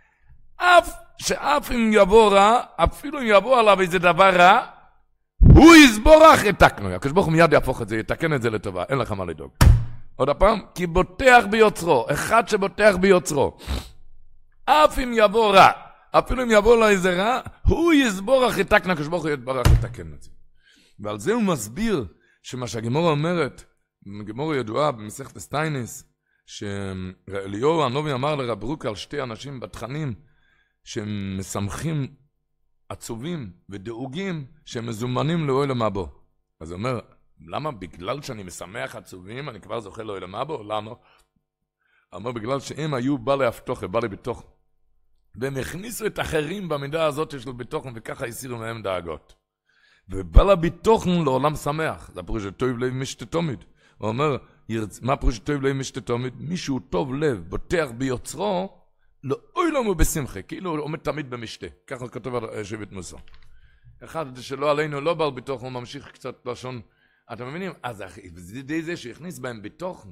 שאף אם יבוא רע, אפילו אם יבוא עליו איזה דבר רע, הוא יסבורך יתקנו. הקדוש ברוך הוא מיד יהפוך את זה, יתקן את זה לטובה, אין לך מה לדאוג. עוד הפעם, כי בוטח ביוצרו, אחד שבוטח ביוצרו, אף אם יבוא רע, אפילו אם יבוא לו איזה רע, הוא יסבור אחרי תקנה, הקדוש ברוך הוא יתברך לתקן את זה. ועל זה הוא מסביר שמה שהגמורה אומרת, גמורה ידועה במסכת סטייניס, שאליהו הנביא אמר לרב ברוק על שתי אנשים בתכנים, שהם משמחים עצובים ודאוגים, שהם מזומנים לעולם הבא. אז הוא אומר, למה? בגלל שאני משמח עצובים, אני כבר זוכה לעולם הבא? למה? הוא אומר, בגלל שהם היו בעלי הפתוחה, בעלי בתוך. והם הכניסו את אחרים במידה הזאת של בתוכן, וככה הסירו מהם דאגות. ובעל הביטוחן לעולם שמח. זה הפרוש שטוב לב משתה תמיד. הוא אומר, מה הפרוש שטוב לב משתה תמיד? מישהו טוב לב, בוטח ביוצרו, לאוי לנו בשמחה, כאילו הוא עומד תמיד במשתה. ככה כתוב על שבט מוסר. אחד שלא עלינו, לא בעל ביטוחן, הוא ממשיך קצת לשון. אתם מבינים? אז זה די זה שהכניס בהם ביטוחן.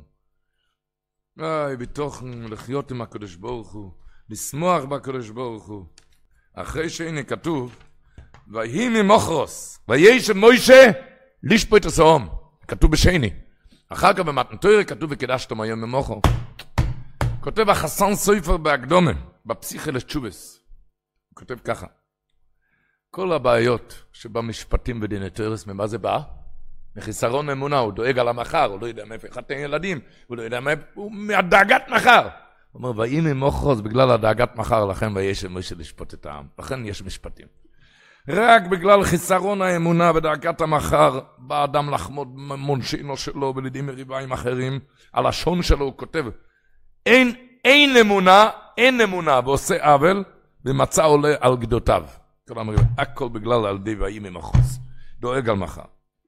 ביטוחן, לחיות עם הקדוש ברוך הוא. לשמוח בקדוש ברוך הוא. אחרי שהנה כתוב, ויהי ממוחרוס, וישב מוישה לשפוט הסאום. כתוב בשני. אחר כך במתן תורה כתוב וקידשתם היום ממוחר. כותב החסן סופר בהקדומה, בפסיכה לתשובס. הוא כותב ככה. כל הבעיות שבמשפטים ודיני תורס, ממה זה בא? מחיסרון אמונה, הוא דואג על המחר, הוא לא יודע מאיפה יחתן ילדים, הוא לא יודע מאיפה, הוא מהדאגת מחר. הוא אומר, ויהי ממוחרוס בגלל הדאגת מחר, לכן וישב מוישה לשפוט את העם. לכן יש משפטים. רק בגלל חיסרון האמונה ודאגת המחר, בא אדם לחמוד מונשינו שלו ולידים מריביים אחרים, הלשון שלו הוא כותב, אין אמונה, ועושה עוול, ומצא עולה על גדותיו. כלומר, הכל בגלל על די ויהי ממוחרוס. דואג על מחר.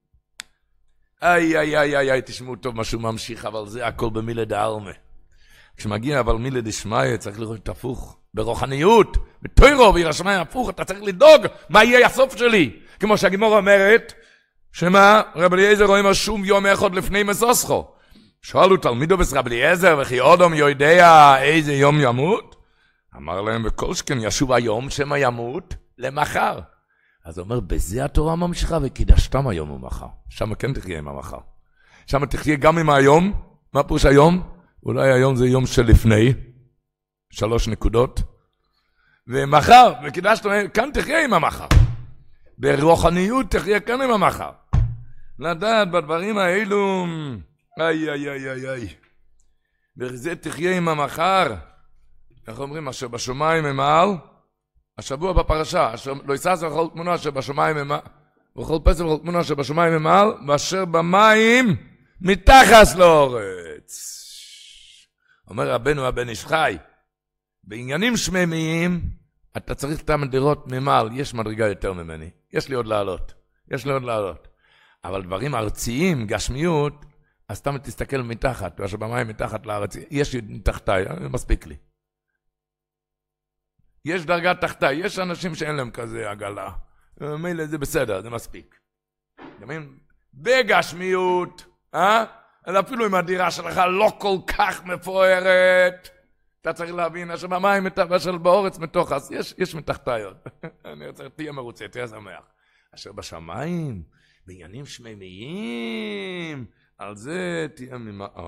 איי, תשמעו טוב משהו ממשיך, אבל זה הכל במילה דעלמה. כשמגיע אבל מילה דשמיא, צריך לראות את הפוך. ברוחניות, בתוירו, וירשמי הפוך, אתה צריך לדאוג מה יהיה הסוף שלי. כמו שהגמורה אומרת, שמה, רב אליעזר רואים שום יום אחד לפני מסוסכו. שאלו תלמידו בס רב אליעזר, וכי אודם יודע איזה יום ימות? אמר להם, וכל שכן ישוב היום שמה ימות למחר. אז הוא אומר, בזה התורה ממשיכה, וקידשתם היום ומחר. שם כן תחיה עם המחר. שם תחיה גם עם היום. מה פירוש היום? אולי היום זה יום שלפני. 3 נקודות. ומחר, וקידשתם, כאן תחיה עם המחר. ברוחניות תחיה כאן עם המחר. לדעת בדברים האלו, איי. וזה תחיה עם המחר. איך אומרים, אשר בשמיים ממעל, השבוע בפרשה, לא יסעס וכל תמונה שבשמיים ממעל, וכל פסל וכל תמונה שבשמיים ממעל, ואשר במים מתחס לאורץ. אומר רבנו הבן איש חי, בעניינים שממיים, אתה צריך תמיד לראות ממעל, יש מדרגה יותר ממני, יש לי עוד לעלות. אבל דברים ארציים, גשמיות, אז תמיד תסתכל מתחת, ואשר במים מתחת לארץ, יש לי תחתיי, מספיק לי. יש דרגה תחתיי, יש אנשים שאין להם כזה עגלה. מילא זה בסדר, זה מספיק. בגשמיות, אפילו אם הדירה שלך לא כל כך מפוארת, אתה צריך להבין, אשר במים ואשר באורץ מתוך, אז יש מתחתיות. אני רוצה, תהיה מרוצה, תהיה שמח. אשר בשמיים, בעניינים שממיים, על זה תהיה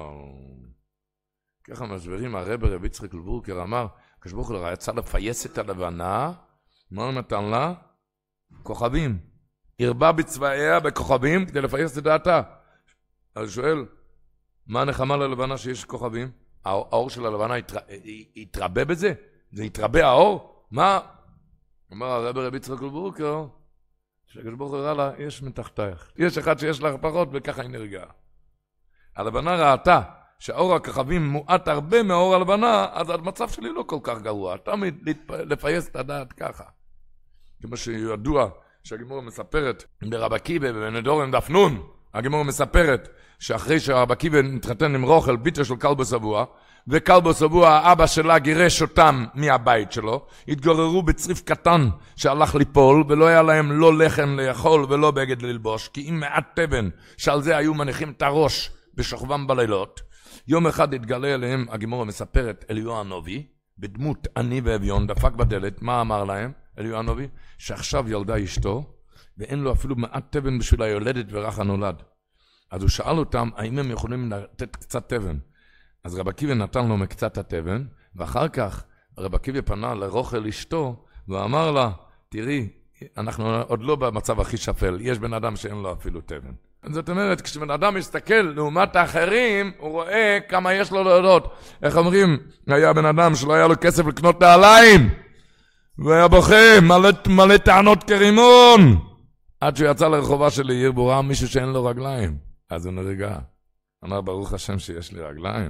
ככה מסברים, רב יצחק לבורקר אמר, כשברוך הוא יצא לפייס את הלבנה, מה הוא נתן לה? כוכבים. הרבה בצבעיה בכוכבים כדי לפייס את דעתה. אז שואל, מה הנחמה ללבנה שיש כוכבים? האור של הלבנה יתרבה בזה? זה יתרבה האור? מה? אומר הרב יצחק לבורקר, כשברוך הוא הראה לה, יש מתחתייך. יש אחד שיש לך פחות וככה היא נרגעה. הלבנה ראתה שהאור הכוכבים מועט הרבה מהאור הלבנה, אז המצב שלי לא כל כך גרוע. תמיד לפייס את הדעת ככה. כמו שידוע שהגמורה מספרת ברב עקיבא בנדורם דף נון, הגמורה מספרת שאחרי שרב עקיבא נתחתן עם רוחל, ביתה של כלבו סבוע, וכלבו סבוע, האבא שלה גירש אותם מהבית שלו, התגוררו בצריף קטן שהלך ליפול, ולא היה להם לא לחם לאכול ולא בגד ללבוש, כי אם מעט תבן שעל זה היו מניחים את הראש בשוכבם בלילות, יום אחד התגלה אליהם, הגמורה מספרת, אליהו הנביא, בדמות עני ואביון, דפק בדלת, מה אמר להם, אליהו הנביא? שעכשיו ילדה אשתו, ואין לו אפילו מעט תבן בשביל היולדת ורח הנולד. אז הוא שאל אותם, האם הם יכולים לתת קצת תבן? אז רב עקיבא נתן לו מקצת התבן, ואחר כך רב עקיבא פנה לרוחל אשתו, והוא אמר לה, תראי, אנחנו עוד לא במצב הכי שפל, יש בן אדם שאין לו אפילו תבן. זאת אומרת, כשבן אדם מסתכל לעומת האחרים, הוא רואה כמה יש לו להודות. איך אומרים, היה בן אדם שלא היה לו כסף לקנות נעליים, והיה בוכה, מלא טענות כרימון. עד שהוא יצא לרחובה של עיר, והוא ראה מישהו שאין לו רגליים. אז הוא נרגע. אמר, ברוך השם שיש לי רגליים.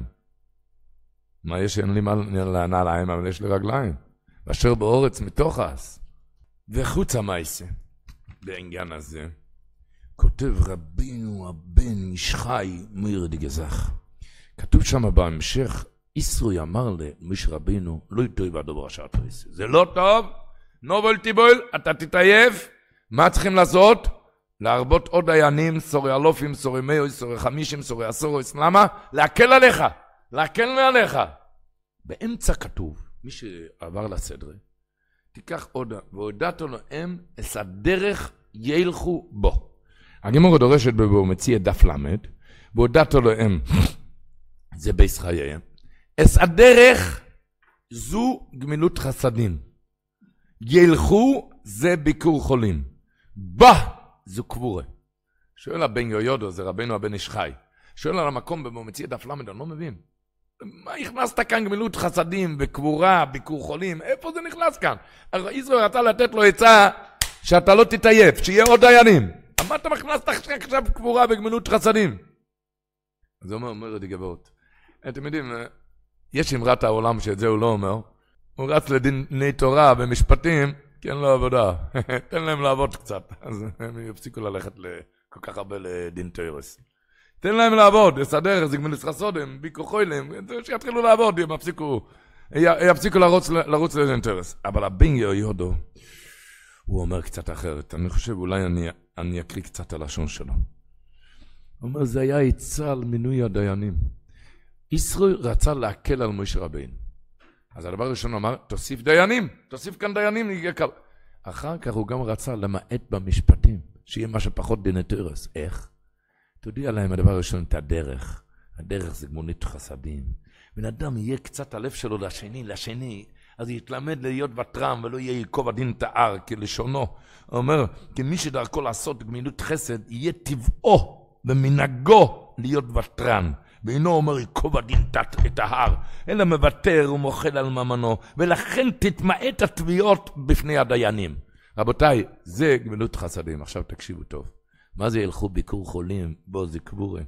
מה יש שאין לי נעליים, אבל יש לי רגליים. ואשר באורץ מתוכס. וחוץ המייסה, בעניין הזה, כותב רבינו הבן איש חי מאיר דגזך. כתוב שם בהמשך, ישרוי אמר למש רבינו, לא יטוי בדבר השעת פריסה. זה לא טוב, נובל תיבול, אתה תתעייף. מה צריכים לעשות? להרבות עוד דיינים, סורי אלופים, סורי מאוי, סורי חמישים, סורי עשורי. למה? להקל עליך, להקל מעליך. באמצע כתוב, מי שעבר לסדרה, תיקח עוד, והודעתו להם, את הדרך ילכו בו. הגימור דורשת בו, מציע דף למד, והודעתו להם, זה בייס חייהם, את הדרך זו גמילות חסדים. ילכו זה ביקור חולים. בה זו קבורה. שואל הבן יהודו, זה רבנו הבן איש חי. שואל על המקום בו, מציע דף למד, אני לא מבין. מה הכנסת כאן גמילות חסדים, בקבורה, ביקור חולים? איפה זה נכנס כאן? ישראל רצה לתת לו עצה שאתה לא תתעייף, שיהיה עוד דיינים. מה אתה מכנסת עכשיו קבורה בגמילות חסדים? אז הוא אומר את גבעות. אתם יודעים, יש אמרת העולם שאת זה הוא לא אומר. הוא רץ לדיני תורה במשפטים, כי אין לו עבודה. תן להם לעבוד קצת. אז הם יפסיקו ללכת כל כך הרבה לדין תורס. תן להם לעבוד, יסדר, זה גמילות חסדים, ביקור חולים, שיתחילו לעבוד, הם יפסיקו לרוץ לדין תורס. אבל הבן יהודו, הוא אומר קצת אחרת. אני חושב, אולי אני אקריא קצת על השון שלו. הוא אומר, זה היה עצה על מינוי הדיינים. ישראל רצה להקל על משה רבינו. אז הדבר הראשון אמר, תוסיף דיינים, תוסיף כאן דיינים, יהיה קל. אחר כך הוא גם רצה למעט במשפטים, שיהיה מה שפחות דיני תורס. איך? תודיע להם הדבר הראשון, את הדרך. הדרך זה גמילות חסדים. בן אדם יהיה קצת הלב שלו לשני, אז יתלמד להיות ותרם ולא יהיה יקוב הדין תאר כלשונו. הוא אומר, כי מי שדרכו לעשות גמילות חסד, יהיה טבעו ומנהגו להיות ותרן. ואינו אומר יקוב הדין תאר, אלא מוותר ומוחל על ממנו, ולכן תתמעט התביעות בפני הדיינים. רבותיי, זה גמילות חסדים. עכשיו תקשיבו טוב. מה זה ילכו ביקור חולים? בוא זה קבורה.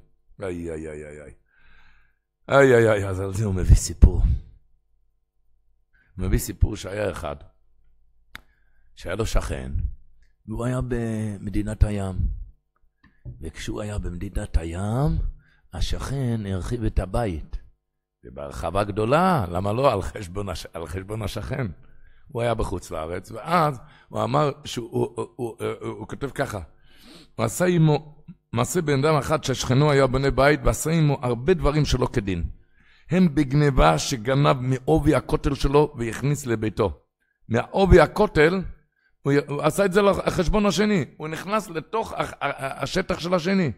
איי, אז על זה הוא מביא סיפור. הוא מביא סיפור שהיה אחד, שהיה לו שכן, והוא היה במדינת הים. וכשהוא היה במדינת הים, השכן הרחיב את הבית. ובהרחבה גדולה, למה לא? על חשבון השכן. הוא היה בחוץ לארץ, ואז הוא אמר, הוא כותב ככה, הוא עשה עמו, מעשה בן אדם אחד שהשכנו היה בני בית, ועשה עמו הרבה דברים שלא כדין. הם בגניבה שגנב מעובי הכותל שלו והכניס לביתו. מעובי הכותל, הוא עשה את זה לחשבון השני. הוא נכנס לתוך השטח של השני.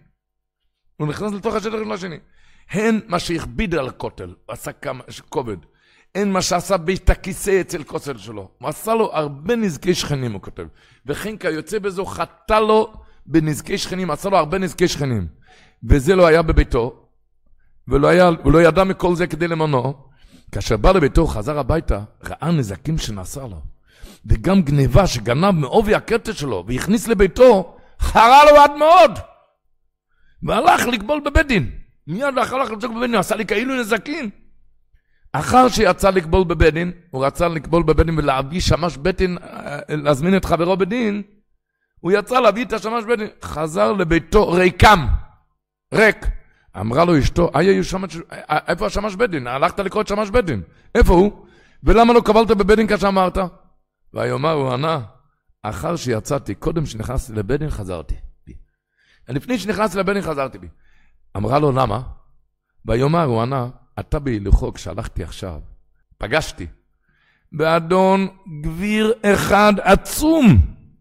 הן מה שהכביד על הכותל, הוא עשה כמה כובד. אין מה שעשה בית הכיסא אצל כותל שלו. הוא עשה לו הרבה נזקי שכנים, הוא כותב. וכן כיוצא בזו חטא לו בנזקי שכנים, עשה לו הרבה נזקי שכנים. וזה לא היה בביתו, ולא ידע מכל זה כדי למנו. כאשר בא לביתו, חזר הביתה, ראה נזקים שנעשה לו. וגם גניבה שגנב מעובי הכתר שלו, והכניס לביתו, חרה לו עד מאוד. והלך לקבול בבית דין. מיד הלך לקבול בבית דין, עשה לי כאילו נזקים. אחר שיצא לקבול בבית דין, הוא רצה לקבול בבית דין ולהביא שמש בית דין, להזמין את חברו בדין, הוא יצא להביא את השמש בית דין, חזר לביתו ריקם, ריק. אמרה לו אשתו, איפה השמש בית דין? הלכת לקרוא את שמש בית דין. איפה הוא? ולמה לא קבלת בבית דין כשאמרת? ויאמר הוא ענה, אחר שיצאתי, קודם שנכנסתי לבית דין חזרתי בי. לפני שנכנסתי לבית דין חזרתי בי. אמרה לו למה? ויאמר הוא ענה, אתה בהילוכו כשהלכתי עכשיו, פגשתי באדון גביר אחד עצום,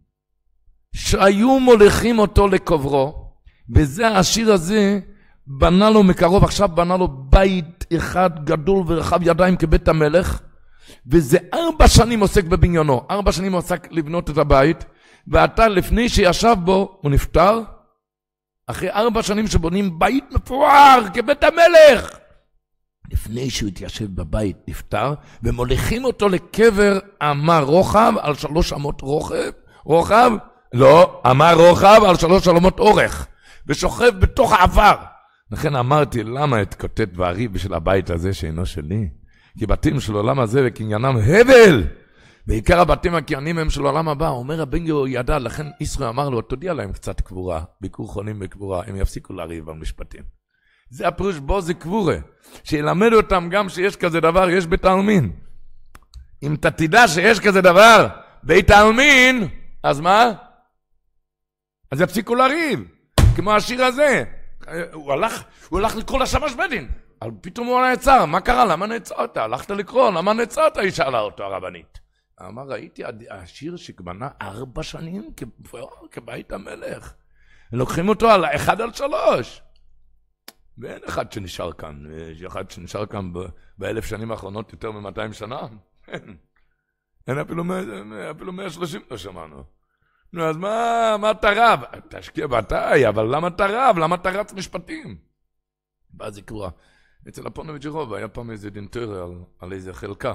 שהיו מולכים אותו לקוברו, וזה השיר הזה בנה לו מקרוב, עכשיו בנה לו בית אחד גדול ורחב ידיים כבית המלך, וזה 4 שנים עוסק בבניינו, 4 שנים עוסק לבנות את הבית, ואתה לפני שישב בו, הוא נפטר, אחרי 4 שנים שבונים בית מפואר, כבית המלך. לפני שהוא התיישב בבית, נפטר, ומוליכים אותו לקבר אמר רוחב, על 3 אמות רוחב, לא, אמר רוחב, על 3 אמות אורך, ושוכב בתוך העבר. לכן אמרתי, למה אתקוטט ואריב בשביל הבית הזה שאינו שלי? כי בתים של עולם הזה וקניינם הבל, בעיקר הבתים הקניינים הם של עולם הבא. אומר הבן יהוידע, לכן ישראל אמר לו, תודיע להם קצת קבורה, ביקור חולים בקבורה, הם יפסיקו להריב במשפטים. זה הפירוש בו זה קבורה, שילמד אותם גם שיש כזה דבר, יש בית העלמין. אם אתה תדע שיש כזה דבר, בית העלמין, אז מה? אז יפסיקו להריב, כמו השיר הזה. הוא הלך לקרוא לשמש בדין, אבל פתאום הוא נעצר, מה קרה? למה נעצרת? הלכת לקרוא, למה נעצרת? היא שאלה אותו הרבנית. אמר, ראיתי השיר שבנה 4 שנים כבית המלך. לוקחים אותו על 1-3. ואין אחד שנשאר כאן. יש אחד שנשאר כאן ב1000 שנים האחרונות יותר מ200 שנה. אין אפילו 130 לא שמענו. נו, אז מה אתה רב? תשקיע בתאי, אבל למה אתה רב? למה אתה רץ משפטים? בא זה קורה. אצל הפונוביץ' רוב היה פעם איזה דינטר על איזה חלקה.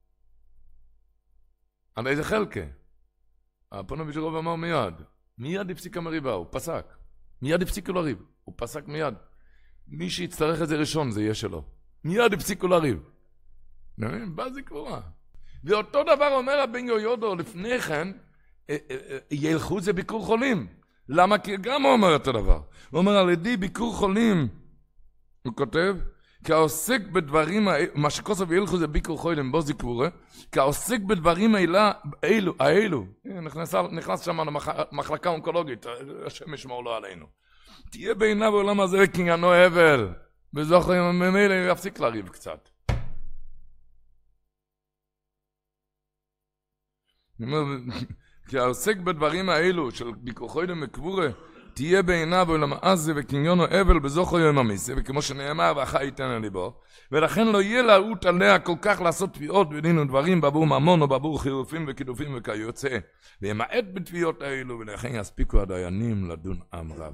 על איזה חלקה. הפונוביץ' רוב אמר מיד הפסיק המריבה, הוא פסק. מיד הפסיקו לריב, הוא פסק מיד. מי שיצטרך את זה ראשון, זה יהיה שלו. מיד הפסיקו לריב. בא זה קורה. ואותו דבר אומר הבן יהוידע לפני כן, ילכו זה ביקור חולים. למה? כי גם הוא אומר אותו דבר. הוא אומר על ידי ביקור חולים, הוא כותב, כעוסק בדברים מה שכוסף ילכו זה ביקור חולים, בו זקבורה, כעוסק בדברים האלו, נכנס שם למחלקה אונקולוגית, השם ישמור לו עלינו. תהיה בעיניו בעולם הזה וקניינו הבל, וזוכר ממילא יפסיק לריב קצת. כי העוסק בדברים האלו של ביקור חולים וקבורה, תהיה בעיניו עולם הזה וקניונו אבל בזוכר יום המיסה, וכמו שנאמר והחי ייתן על ליבו, ולכן לא יהיה להות עליה כל כך לעשות תביעות ודין ודברים בעבור ממון או בעבור חירופים וקידופים וכיוצא, וימעט בתביעות האלו, ולכן יספיקו הדיינים לדון עם רב.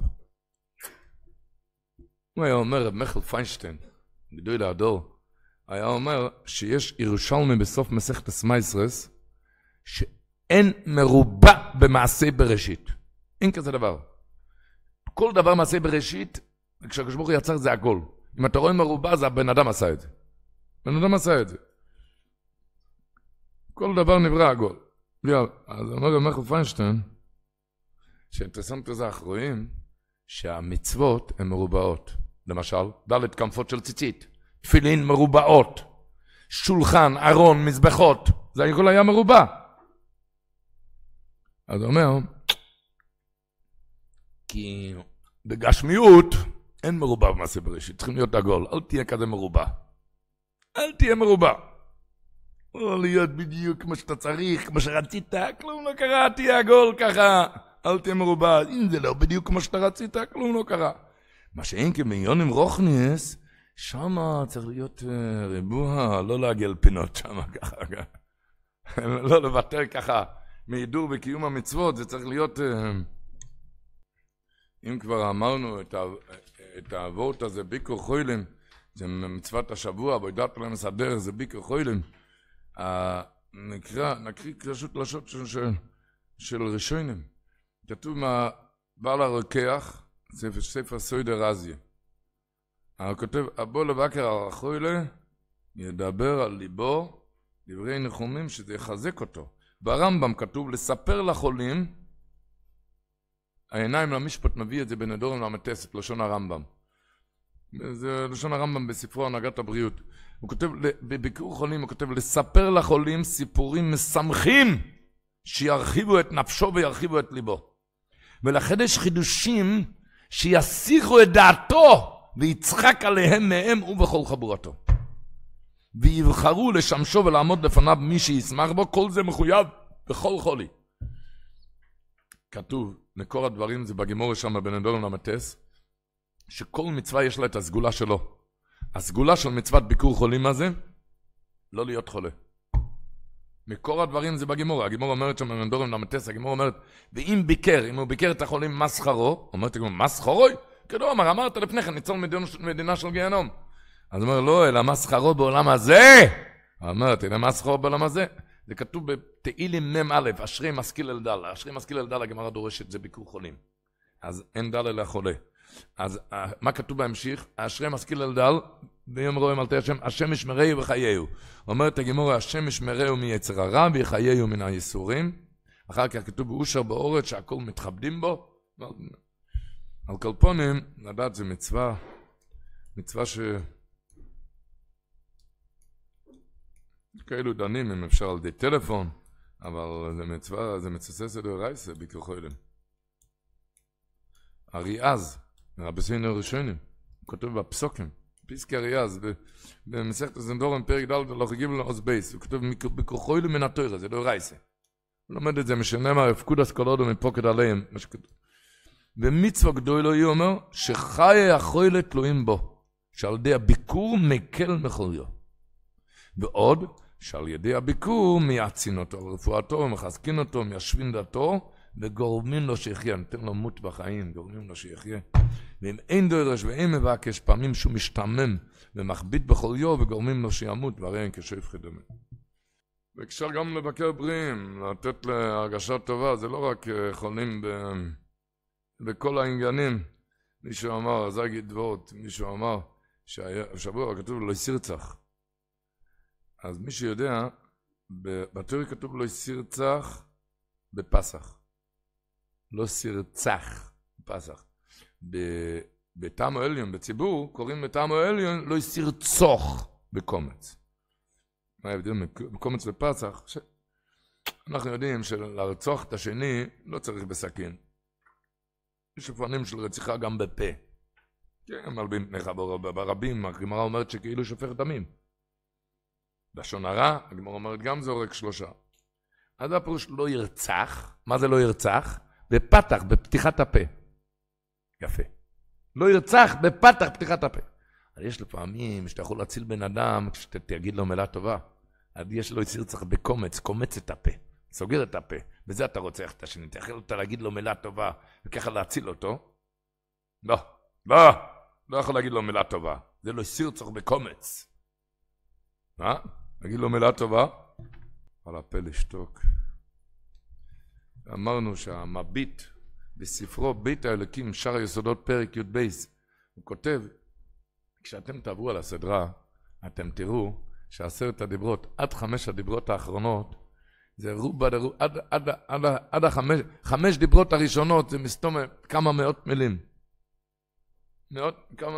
הוא היה אומר, רב מיכל פיינשטיין, גדול הדור, היה אומר שיש ירושלמי בסוף מסכת מייסרס, שאין מרובע במעשה בראשית. אין כזה דבר. כל דבר מעשה בראשית, כשהקדוש ברוך הוא יצר זה הכל. אם אתה רואה מרובע, זה הבן אדם עשה את זה. בן אדם עשה את זה. כל דבר נברא הכל. אז אומר רב מיכל פיינשטיין, שאינטרסנט לזה אנחנו רואים, שהמצוות הן מרובעות. למשל, ד' כנפות של ציצית, תפילין מרובעות, שולחן, ארון, מזבחות, זה הכל היה מרובע. אז הוא אומר, כי בגשמיות אין מרובע במעשה בראשית, צריכים להיות עגול, אל תהיה כזה מרובע. אל תהיה מרובע. לא להיות בדיוק כמו שאתה צריך, כמו שרצית, כלום לא קרה, תהיה עגול ככה. אל תהיה מרובע, אם זה לא בדיוק כמו שאתה רצית, כלום לא קרה. מה שאין כמיונים רוחניס, שמה צריך להיות ריבוע, לא להגיע פינות שמה ככה. לא לוותר ככה מהידור בקיום המצוות, זה צריך להיות... אם כבר אמרנו את האבות הזה, ביקור חולים, זה מצוות השבוע, בעבודת למסדר, זה ביקור חולים. נקריא קלשות לשות של ראשונים. כתוב בעל הרוקח, ספר סוידר רזיה. כותב, הבוא לבקר על החולה, ידבר על ליבו, דברי נחומים שזה יחזק אותו. ברמב"ם כתוב, לספר לחולים, העיניים למשפט מביא את זה בנדורם למתסת, לשון הרמב"ם. זה לשון הרמב"ם בספרו הנהגת הבריאות. הוא כותב, בביקור חולים, הוא כותב, לספר לחולים סיפורים משמחים, שירחיבו את נפשו וירחיבו את ליבו. ולכן יש חידושים שיסיחו את דעתו ויצחק עליהם מהם ובכל חבורתו. ויבחרו לשמשו ולעמוד לפניו מי שישמח בו, כל זה מחויב בכל חולי. כתוב, מקור הדברים זה בגמור שם בנדורם למתס, שכל מצווה יש לה את הסגולה שלו. הסגולה של מצוות ביקור חולים הזה, לא להיות חולה. מקור הדברים זה בגימורה. הגימורה אומרת שם במנדורים למטס, הגימורה אומרת, ואם ביקר, אם הוא ביקר את החולים מסחרו, אומרת הגימורה, מסחרוי? כאילו אמרת לפני כן, ניצול מדינה של גיהנום. אז אומר, לא, אלא מסחרו בעולם הזה. אומרת, אלא מסחרו בעולם הזה. זה כתוב בתהילים מם א', אשרי משכיל אל דל. אשרי משכיל אל דל, הגמרא דורשת, זה ביקור חולים. אז אין דל אלא חולה. אז מה כתוב בהמשיך? אשרי משכיל אל דל, ביום רואים על תשם, השם ישמרהו וחייהו. אומרת הגמרא, השם ישמרהו מיצר הרע וחייהו מן הייסורים. אחר כך כתוב באושר באורץ שהכל מתכבדים בו. על כל פונים, לדעת זה מצווה כאלו דנים אם אפשר על די טלפון, אבל זה מצווה, זה מצסס דאורייסה ביקור חולים. אריאז, רבי סיינו הראשונים, הוא כותב בפסוקים, פיסקי אריאז, במסכת הזנדורם פרק ד' הלוך גיבל עוז בייס, הוא כותב ביקור חולים מן התורה, זה דאורייסה. הוא לומד את זה משנאמר, הפקוד אסקולודו מפוקד עליהם, מה שכתוב. ומצווה גדולו היא אומר, שחיי החולה תלויים בו, שעל ידי הביקור מקל מחוליו. ועוד, שעל ידי הביקור מייעצין אותו על רפואתו, מחזקין אותו, מיישבין דתו, וגורמים לו שיחיה, נותן לו מות בחיים, גורמים לו שיחיה. ואם אין דורש ואין מבקש, פעמים שהוא משתמם ומחביט בחוליו, וגורמים לו שימות, והרי אין כשאיף חדמה. ואפשר גם לבקר בריאים, לתת להרגשה טובה, זה לא רק חולים בכל העניינים. מישהו אמר, זה אגיד דברות, מישהו אמר, שבוע כתוב לא יסרצח. אז מי שיודע, בתורה כתוב לא יסרצח בפסח. לא סרצח בפסח. בטעם העליון, בציבור, קוראים בטעם העליון לא יסרצוך בקומץ. מה ההבדל בקומץ בפסח? אנחנו יודעים שלרצוח את השני לא צריך בסכין. יש אופנים של רציחה גם בפה. כן, מלבים פניך ברבים, הגמרא אומרת שכאילו שופך דמים. לשון הרע, הגמרא אומרת גם זורק 3. אז הפירוש לא ירצח. מה זה לא ירצח? בפתח, בפתיחת הפה. יפה. לא ירצח בפתח, פתיחת הפה. אז יש לפעמים שאתה יכול להציל בן אדם כשתגיד לו מילה טובה. אז יש לו ירצח בקומץ, קומץ את הפה. סוגר את הפה. וזה אתה רוצח את השני. אתה יכול להגיד לו מילה טובה וככה להציל אותו. לא יכול להגיד לו מילה טובה. זה לא ירצח בקומץ. מה? נגיד לו מילה טובה, על הפה לשתוק. אמרנו שהמביט בספרו בית האלוקים, שער היסודות פרק י' בייס, הוא כותב, כשאתם תעברו על הסדרה, אתם תראו ש10 הדיברות, עד 5 הדיברות האחרונות, זה עד 5 דיברות הראשונות, זה מסתום כמה מאות מילים. כמה...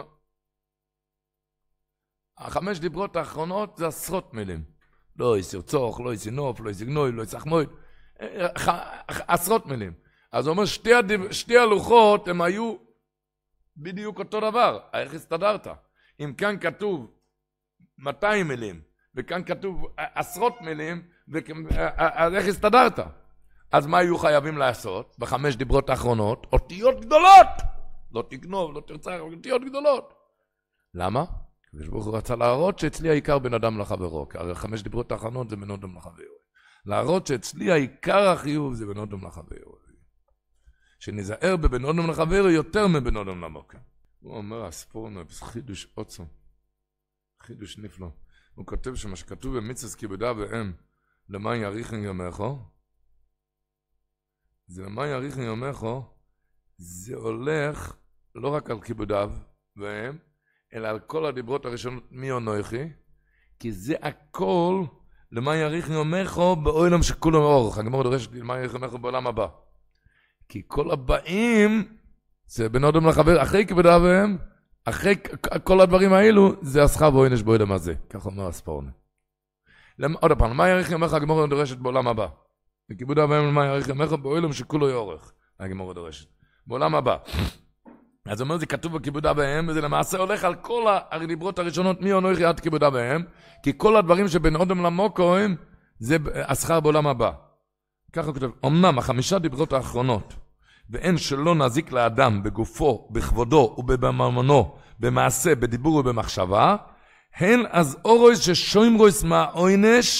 5 דיברות האחרונות זה עשרות מילים. לא יסרצוך, לא יסינוף, לא יסגנוי, לא יסחמוי. עשרות מילים. אז הוא אומר, שתי הלוחות הם היו בדיוק אותו דבר. איך הסתדרת? אם כאן כתוב 200 מילים, וכאן כתוב עשרות מילים, אז איך הסתדרת? אז מה היו חייבים לעשות? ב5 דיברות האחרונות, אותיות גדולות! לא תגנוב, לא תרצח, אותיות גדולות. למה? ברוך הוא רצה להראות שאצלי העיקר בן אדם לחברו, כי הרי 5 דיברות האחרונות זה בן אדם לחברו. להראות שאצלי העיקר החיוב זה בן אדם לחברו. שנזהר בבן אדם לחברו יותר מבן אדם למוקם. הוא אומר, הספורנו, חידוש עוצם, חידוש נפלא. הוא כותב שמה שכתוב במצוות כיבודה ואם, למען יאריכון ימיך, זה למען יאריכון ימיך, זה הולך לא רק על כיבודיו ואם, אלא על כל הדיברות הראשונות מי אנוכי, כי זה הכל למען יאריכון ימיך בעולם שכולם אורך. הגמרא דורשת למען יאריכון ימיך בעולם הבא. כי כל הבאים זה בן אדם לחבר, אחרי כיבודיו ואם, אחרי כל הדברים האלו, זה השכר ועונש בעולם הזה. כך אומר הספורנו. עוד פעם, למען יאריכון ימיך הגמרא דורשת בעולם הבא. וכיבודיו ואם למען יאריכון ימיך בעולם שכולו יאורך. הגמרא דורשת. בעולם הבא. אז אומר, זה כתוב בכיבודה בהם, וזה למעשה הולך על כל הדיברות הראשונות, מי אנוכי עד כיבודה בהם, כי כל הדברים שבין אדם למוקוים, זה השכר בעולם הבא. ככה הוא כותב, אמנם 5 דיברות האחרונות, ואין שלא נזיק לאדם בגופו, בכבודו ובממונו, במעשה, בדיבור ובמחשבה, הן אז אורויס ששוימרויס מהעונש,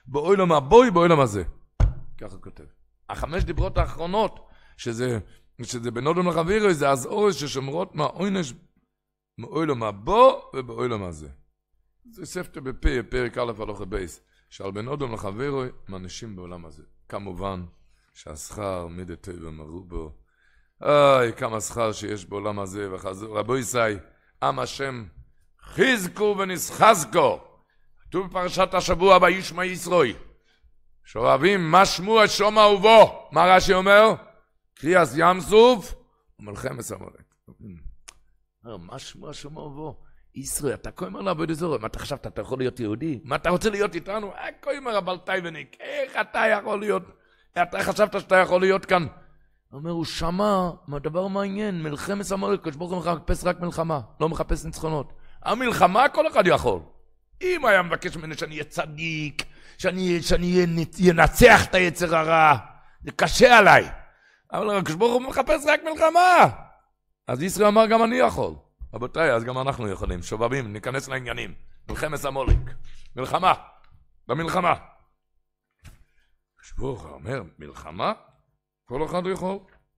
באוילם הבוי, באוילם הזה. ככה כותב. 5 דיברות האחרונות, שזה בנודום לחבירו, זה אז אורש ששומרות מהעונש, מאוילם הבו ובאוילם הזה. זה ספטה בפרק א' הלוך הבייס, שעל בנודום לחבירו, מענישים בעולם הזה. כמובן, שהשכר מידתי ומרובו, כמה שכר שיש בעולם הזה, רבו ישי, עם השם, חיזקו ונסחזקו, כתוב בפרשת השבוע בישמע ישרוי, שאוהבים מה שמוע שומע ובו, מה רש"י אומר? קריאס ים סוף ומלחמת עמלק. מה שמוע שומע ובו? ישרוי, אתה כה אומר לעבוד אזור, מה אתה חשבת, אתה יכול להיות יהודי? מה אתה רוצה להיות איתנו? כה אומר הבלטאי וניק, איך אתה יכול להיות? אתה חשבת שאתה יכול להיות כאן? אומר, הוא שמע, דבר מעניין, מלחמת עמלק, הקדוש ברוך הוא מחפש רק מלחמה, לא מחפש ניצחונות. המלחמה כל אחד יכול. אם היה מבקש ממני שאני אהיה צדיק, שאני ינצח את היצר הרע, זה קשה עליי. אבל הקדוש ברוך הוא מחפש רק מלחמה. אז ישראל אמר, גם אני יכול. רבותיי, אז גם אנחנו יכולים. שובבים, ניכנס לעניינים. מלחמת עמלק. מלחמה. במלחמה. הקדוש ברוך הוא אומר, מלחמה? כל אחד יכול.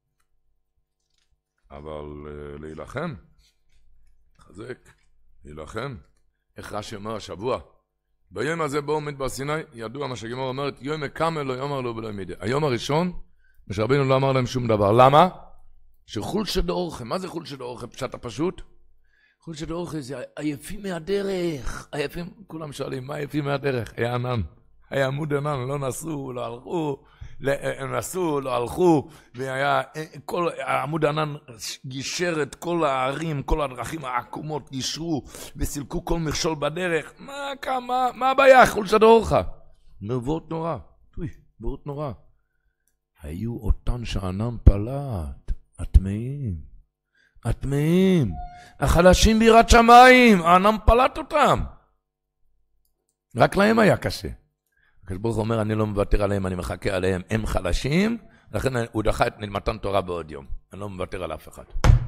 אבל להילחם. חזק. להילחם. איך רש"י אומר השבוע? ביום הזה בו עומד בסיני, ידוע מה שגמור אומרת, יום הקמל לא יאמר לו ולא מידי. היום הראשון, משה רבינו לא אמר להם שום דבר. למה? שחולשא דאורחא. מה זה חולשא דאורחא? פשט הפשוט? חולשא דאורחא זה עייפים מהדרך. עייפים, כולם שואלים, מה עייפים מהדרך? היה ענן. היה עמוד ענן, לא נסעו, לא הלכו. הם נסעו, לא הלכו, והיה, כל עמוד ענן גישר את כל הערים, כל הדרכים העקומות גישרו, וסילקו כל מכשול בדרך. מה הבעיה? חולשא דאורחא. מבואות נורא. מבואות נורא. היו אותן שענן פלט, הטמאים, החלשים ביראת שמיים, הענן פלט אותם. רק להם היה קשה. הקדוש ברוך הוא אומר, אני לא מוותר עליהם, אני מחכה עליהם, הם חלשים, לכן הוא דחה את מתן תורה בעוד יום. אני לא מוותר על אף אחד.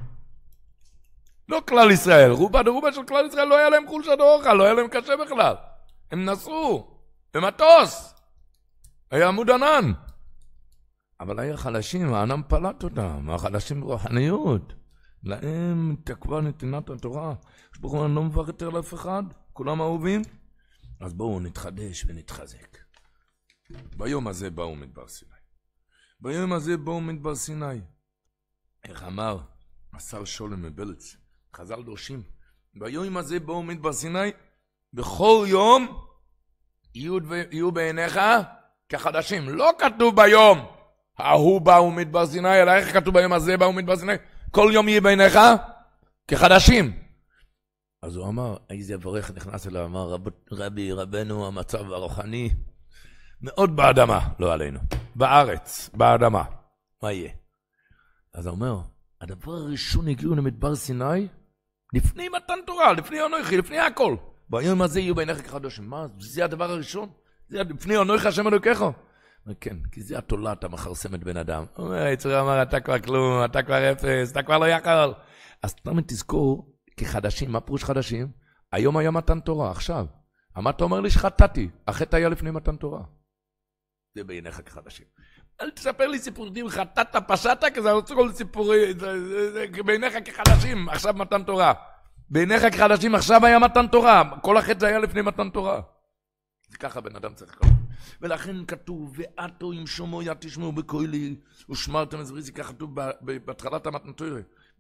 לא כלל ישראל, רובה של כלל ישראל לא היה להם חולשא דאורחא, לא היה להם קשה בכלל. הם נסעו, במטוס. היה עמוד ענן. אבל היה חלשים, הענן פלט אותם, החלשים ברוחניות. להם תקווה נתינת התורה. הקדוש ברוך הוא, אני לא מוותר על אף אחד, כולם אהובים. אז בואו נתחדש ונתחזק. ביום הזה באו מדבר סיני. ביום הזה באו מדבר סיני. איך אמר השר שולם מבלץ, חז"ל דורשים, ביום הזה באו מדבר סיני, בכל יום יהיו בעיניך כחדשים. לא כתוב ביום ההוא באו מדבר סיני, אלא איך כתוב ביום הזה באו מדבר סיני? כל יום יהיה בעיניך כחדשים. אז הוא אמר, איזה ברך נכנס אליו, אמר, רבנו, המצב הרוחני, מאוד באדמה, לא עלינו, בארץ, באדמה, מה יהיה? אז הוא אומר, הדבר הראשון הגיעו למדבר סיני, לפני מתן תורה, לפני אנוכי, לפני הכל. ביום הזה יהיו בעיניך כחדשים. מה? זה הדבר הראשון? זה לפני אנוכי השם אלוקיך? כן, כי זה התולעת המחרסמת בן אדם. הוא אומר, יצרי אמר, אתה כבר כלום, אתה כבר אפס, אתה כבר לא יכול. אז תמיד תזכור, כחדשים, מה פירוש חדשים? היום היה מתן תורה, עכשיו. מה אתה אומר לי שחטאתי? החטא היה לפני מתן תורה. זה בעיניך כחדשים. אל תספר לי סיפורים, חטאת, פשעת, כי זה כל סיפורים, זה בעיניך כחדשים, עכשיו מתן תורה. בעיניך כחדשים, עכשיו היה מתן תורה. כל החטא היה לפני מתן תורה. זה ככה בן אדם צריך לקרוא. ולכן כתוב, ואתו עם שומו יד תשמעו בקולי, ושמרתם את זה, ככה כתוב בהתחלת המתן תורה.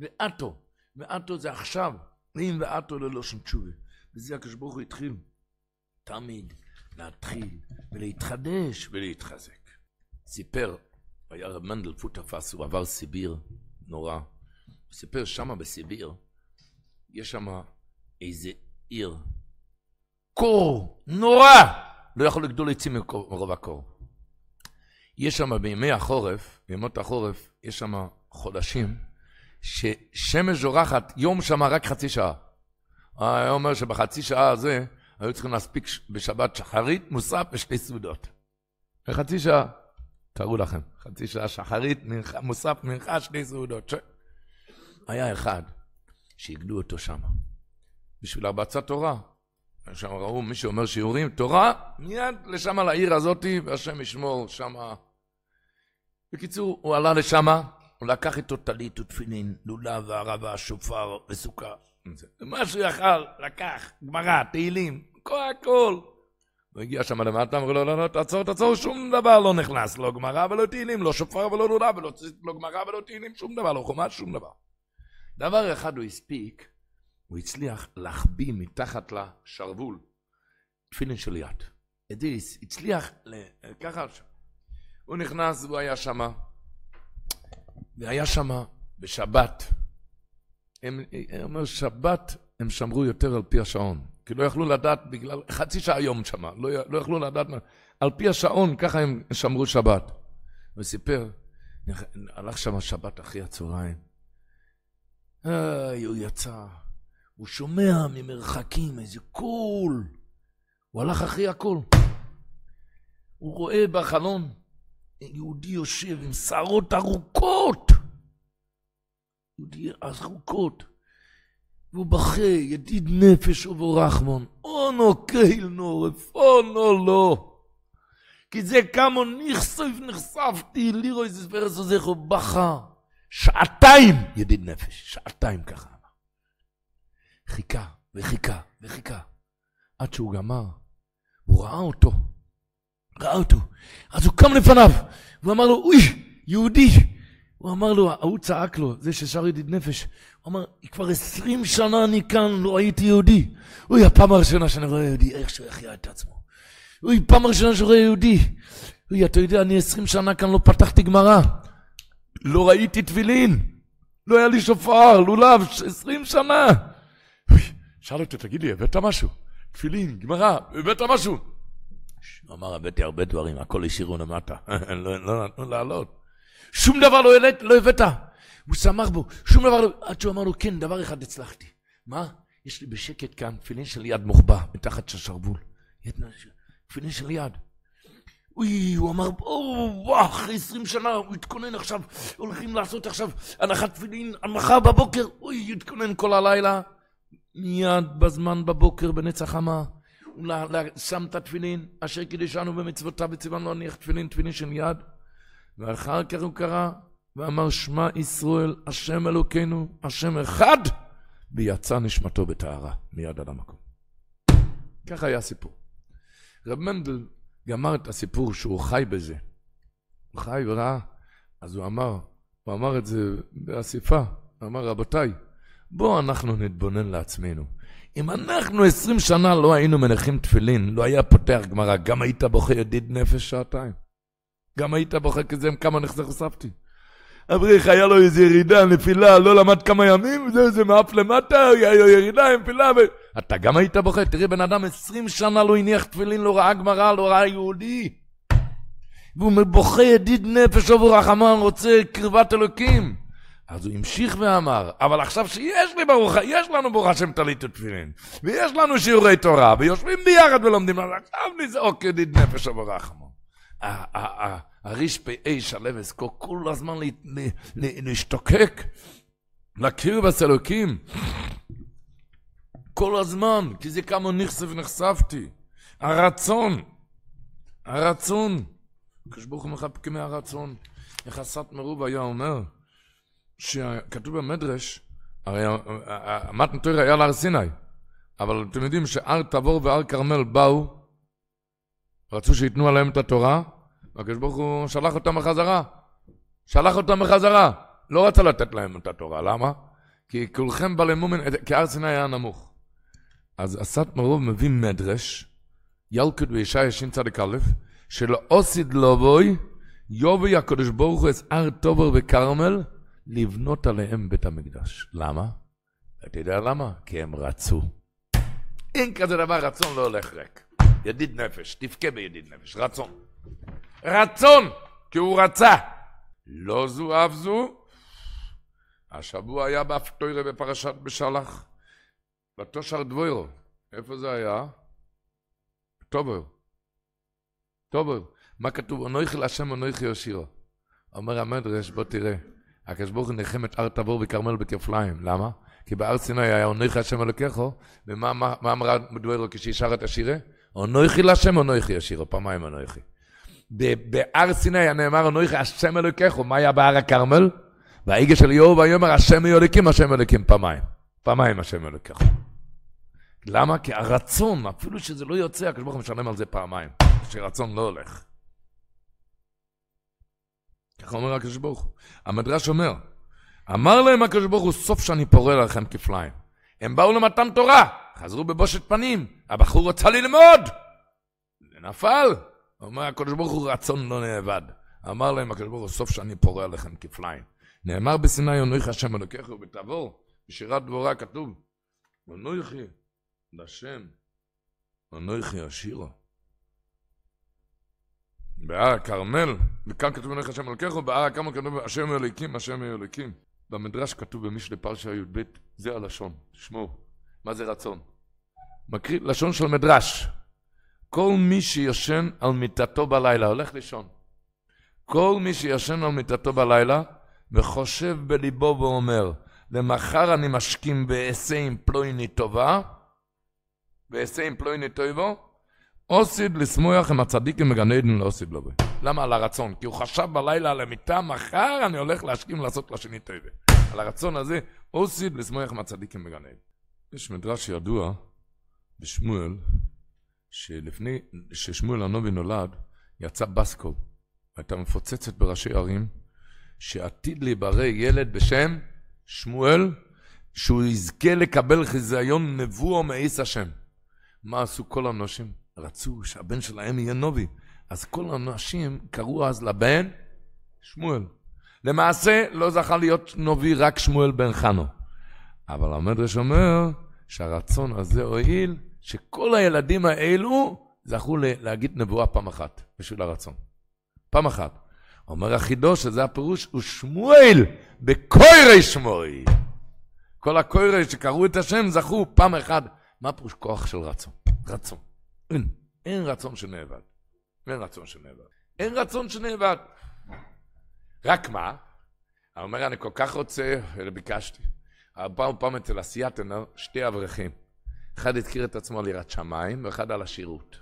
ואתו זה עכשיו, אם ואתו ללא שום תשובה. וזה הקדוש ברוך הוא התחיל. תמיד להתחיל ולהתחדש ולהתחזק. סיפר, היה רב מנדל פוטפס, הוא עבר סיביר נורא. הוא סיפר שמה בסיביר, יש שמה איזה עיר, קור נורא, לא יכול לגדול עצים מרוב הקור. יש שמה בימי החורף, בימות החורף, יש שמה חודשים, ששמש זורחת, יום שמה רק חצי שעה. היה אומר שבחצי שעה הזה, היו צריכים להספיק בשבת שחרית, מוסף ושתי סעודות. בחצי שעה, תראו לכם, חצי שעה שחרית, מוסף, מנחה, שתי סעודות. היה אחד שהגדו אותו שם. בשביל הרבצת תורה, שם ראו מי שאומר שיעורים, תורה, מיד לשם לעיר הזאת, והשם ישמור שם. בקיצור, הוא עלה לשם, הוא לקח איתו טלית ותפילין, לולב וערבה, שופר וסוכה. מה שהוא יכל, לקח, גמרא, תהילים, הכל. הוא הגיע שם למטה, אמרו לו, לא, תעצור, שום דבר לא נכנס, לא גמרא ולא תהילים, לא שופר ולא לולב, לא גמרא ולא תהילים, שום דבר, לא חומש, שום דבר. דבר אחד הוא הספיק, הוא הצליח להחביא מתחת לשרוול, תפילין של יד. אדיס, הצליח ככה, הוא נכנס והוא היה שם, והיה שם בשבת. הם אומר שבת הם שמרו יותר על פי השעון, כי לא יכלו לדעת בגלל חצי שעה יום שם, לא יכלו לדעת, על פי השעון ככה הם שמרו שבת. הוא סיפר, הלך שם שבת אחרי הצהריים, הוא יצא, הוא שומע ממרחקים איזה קול, הוא הלך אחרי הכל, הוא רואה בחלון, יהודי יושב עם שערות ארוכות, יהודי ארוכות, והוא בכה, ידיד נפש ובו רחמון, אונו קהילנו, רפונו לא, כי זה כמו נחשפתי, לירו איזה ספרס עוזך, הוא בכה, שעתיים, ידיד נפש, שעתיים ככה, חיכה וחיכה, עד שהוא גמר, הוא ראה אותו, אז הוא קם לפניו, הוא אמר לו, אוי, יהודי, הוא אמר לו, הוא צעק לו, זה ששר ידיד נפש, הוא אמר, כבר 20 שנה אני כאן, לא הייתי יהודי, אוי, הפעם הראשונה שאני רואה יהודי, איך שהוא יחיה את עצמו, אוי, פעם הראשונה שאני רואה יהודי, אוי, אתה יודע, אני 20 שנה כאן לא פתחתי גמרא, לא ראיתי תפילין, לא היה לי שופר, לולב, 20 שנה, אוי, שאל אותו, תגיד לי, הבאת משהו? תפילין, גמרא, הבאת משהו? הוא אמר, הבאתי הרבה דברים, הכל השאירו למטה, לא נתנו לעלות. שום דבר לא הבאת. הוא שמח בו, שום דבר לא, עד שהוא אמר לו, כן, דבר אחד הצלחתי. מה? יש לי בשקט כאן תפילין של יד מוחבא, מתחת של שרוול. תפילין של יד. אוי, הוא אמר, וואו, אחרי 20 שנה, הוא התכונן עכשיו, הולכים לעשות עכשיו הנחת תפילין, מחר בבוקר, אוי, התכונן כל הלילה. מיד בזמן בבוקר בנצח חמה. הוא שם את התפילין, אשר קידשנו במצוותיו וציוונו להניח תפילין של יד, ואחר כך הוא קרא ואמר שמע ישראל השם אלוקינו השם אחד, ויצא נשמתו בטהרה מיד על המקום. ככה היה הסיפור. רב מנדל גמר את הסיפור שהוא חי בזה, הוא חי וראה, אז הוא אמר את זה באסיפה, הוא אמר רבותיי, בואו אנחנו נתבונן לעצמנו, אם אנחנו 20 שנה לא היינו מנחים תפילין, לא היה פותח גמרא, גם היית בוכה ידיד נפש שעתיים. גם היית בוכה כזה, כמה נחשפתי. אבריך היה לו איזו ירידה, נפילה, לא למד כמה ימים, זה מאף למטה, היה לו ירידה, נפילה, אתה גם היית בוכה, תראי בן אדם 20 שנה לא הניח תפילין, לא ראה גמרא, לא ראה יהודי. והוא בוכה ידיד נפש וברחמן, רוצה קרבת אלוקים. אז הוא המשיך ואמר, אבל עכשיו שיש לי ברוך, יש לנו ברוך השם טלית ותפילין, ויש לנו שיעורי תורה, ויושבים ביחד ולומדים, עכשיו נזעוק ידיד נפש וברחמן. הריש פאי שלב אסקו כל הזמן להשתוקק, להכיר בסלוקים, כל הזמן, כי זה כמה נחשפתי. הרצון, כשברוך הוא מחבקים מהרצון, איך הסת מרוב היה אומר, שכתוב במדרש, הרי מתן תורה היה להר סיני, אבל אתם יודעים שהר תבור והר כרמל באו, רצו שיתנו עליהם את התורה, והקדוש ברוך הוא שלח אותם בחזרה, לא רצה לתת להם את התורה, למה? כי כולכם בעלי מומין, כי הר סיני היה נמוך. אז הסת מרוב מביא מדרש, ילקוט וישעיה שצ"א, שלא עוsid לבוי, יובי הקדוש ברוך הוא את הר תבור וכרמל, לבנות עליהם בית המקדש. למה? אתה יודע למה? כי הם רצו. אין כזה דבר, רצון לא הולך ריק. ידיד נפש, תפקה בידיד נפש, רצון, כי הוא רצה. לא זו אף זו. השבוע היה בהפטוירה בפרשת בשלח, בתושר דבוירו. איפה זה היה? טובר. מה כתוב? אנוכי להשם אנוכי יושירו. אומר המדרש, בוא תראה. הקדוש ברוך הוא נחם את הר תבור וכרמל בכפליים. למה? כי בהר סיני היה אונויכי השם אלוקיכו, ומה אמרה מדברו כשישר את השירה? אונויכי להשם, אונויכי השירה, פעמיים אונויכי. בהר סיני נאמר אונויכי השם אלוקיכו, מה היה בהר הכרמל? והאיגה של יהוא ויאמר השם אלוקים, השם אלוקים פעמיים השם אלוקיכו. למה? כי הרצון, אפילו שזה לא יוצא, הקדוש ברוך הוא משלם על זה פעמיים, שרצון לא הולך. ככה אומר הקדוש ברוך הוא. המדרש אומר, אמר להם הקדוש ברוך הוא, סוף שאני פורא לכם כפליים. הם באו למתן תורה, חזרו בבושת פנים, הבחור רצה ללמוד. זה נפל. אומר הקדוש ברוך הוא, רצון לא נאבד. אמר להם הקדוש ברוך הוא, סוף שאני פורא לכם כפליים. נאמר בסיני, אונויכי השם אלוקיכו, בתעבור, בשירת דבורה כתוב, אונויכי לשם, אונויכי השירה. בהר הכרמל, וכאן כתוב אונויכי השם אלוקיכו, בהר הכרמל כתוב השם אלוקים, השם אלוקים. במדרש כתוב במשלי פרשיה י"ב, זה הלשון, תשמעו, מה זה רצון? מקריא לשון של מדרש. כל מי שישן על מיטתו בלילה, הולך לישון. כל מי שישן על מיטתו בלילה, וחושב בליבו ואומר, למחר אני משכים ואעשה עם פלויני טובה, ואעשה עם פלויני טובו, עוסיד לשמוח עם הצדיקים בגן עדן לעוסיד לו. למה? על הרצון. כי הוא חשב בלילה על המיטה, מחר אני הולך להשכים לעשות לשני טובה. על הרצון הזה, עוסיד לשמוח עם הצדיקים בגן עדן. יש מדרש ידוע בשמואל, שלפני ששמואל הנביא נולד, יצא בסקול, הייתה מפוצצת בראשי ערים, שעתיד להיברא ילד בשם שמואל, שהוא יזכה לקבל חיזיון נבואו מאיס השם. מה עשו כל האנשים? רצו שהבן שלהם יהיה נביא. אז כל האנשים קראו אז לבן שמואל. למעשה לא זכה להיות נביא רק שמואל בן חנו. אבל המדרש אומר שהרצון הזה הועיל שכל הילדים האלו זכו להגיד נבואה פעם אחת בשביל הרצון. פעם אחת. אומר החידוש שזה הפירוש הוא שמואל בקוירי שמואל. כל הקוירי שקראו את השם זכו פעם אחת. מה פירוש כוח של רצון? רצון. אין רצון שנאבד. אין רצון שנאבד. אין רצון שנאבד. רק מה? הוא אומר, אני כל כך רוצה, ביקשתי. פעם אצל הסייטנר, שתי אברכים. אחד התקיר את עצמו על יראת שמיים, ואחד על השירות.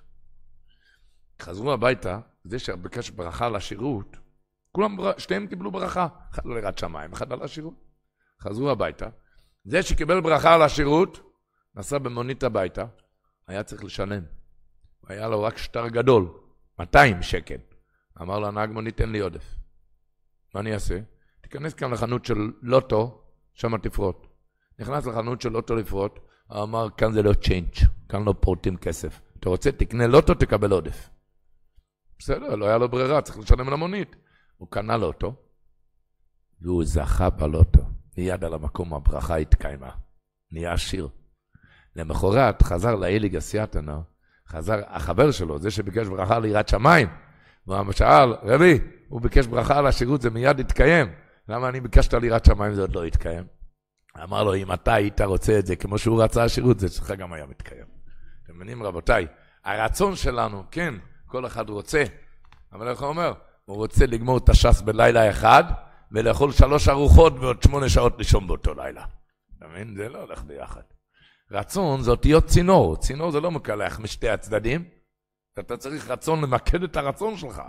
חזרו הביתה, זה שבקש ברכה על השירות, כולם, שתיהם קיבלו ברכה. אחד על יראת שמיים, אחד על השירות. חזרו הביתה. זה שקיבל ברכה על השירות, נסע במונית הביתה, היה צריך לשלם. היה לו רק שטר גדול, 200 שקל. אמר לו, הנהג מונית, אין לי עודף. מה אני אעשה? תיכנס כאן לחנות של לוטו, שם תפרוט. נכנס לחנות של לוטו לפרוט, אמר, כאן זה לא צ'יינג', כאן לא פורטים כסף. אתה רוצה, תקנה לוטו, תקבל עודף. בסדר, לא היה לו ברירה, צריך לשלם על המונית. הוא קנה לוטו, והוא זכה בלוטו. מיד על המקום הברכה התקיימה. נהיה עשיר. למחרת חזר לאליג הסייטנר, חזר החבר שלו, זה שביקש ברכה על יראת שמיים. והוא שאל, רבי, הוא ביקש ברכה על השירות, זה מיד התקיים. למה אני ביקשת על יראת שמיים, זה עוד לא התקיים? אמר לו, אם אתה היית רוצה את זה כמו שהוא רצה השירות, זה שלך גם היה מתקיים. אתם מבינים רבותיי, הרצון שלנו, כן, כל אחד רוצה, אבל איך הוא אומר? הוא רוצה לגמור את הש"ס בלילה אחד, ולאכול 3 ארוחות ועוד 8 שעות לישון באותו לילה. אתה מבין? זה לא הולך ביחד. רצון זאת להיות צינור. צינור זה לא מקלח משתי הצדדים. אתה צריך רצון למקד את הרצון שלך.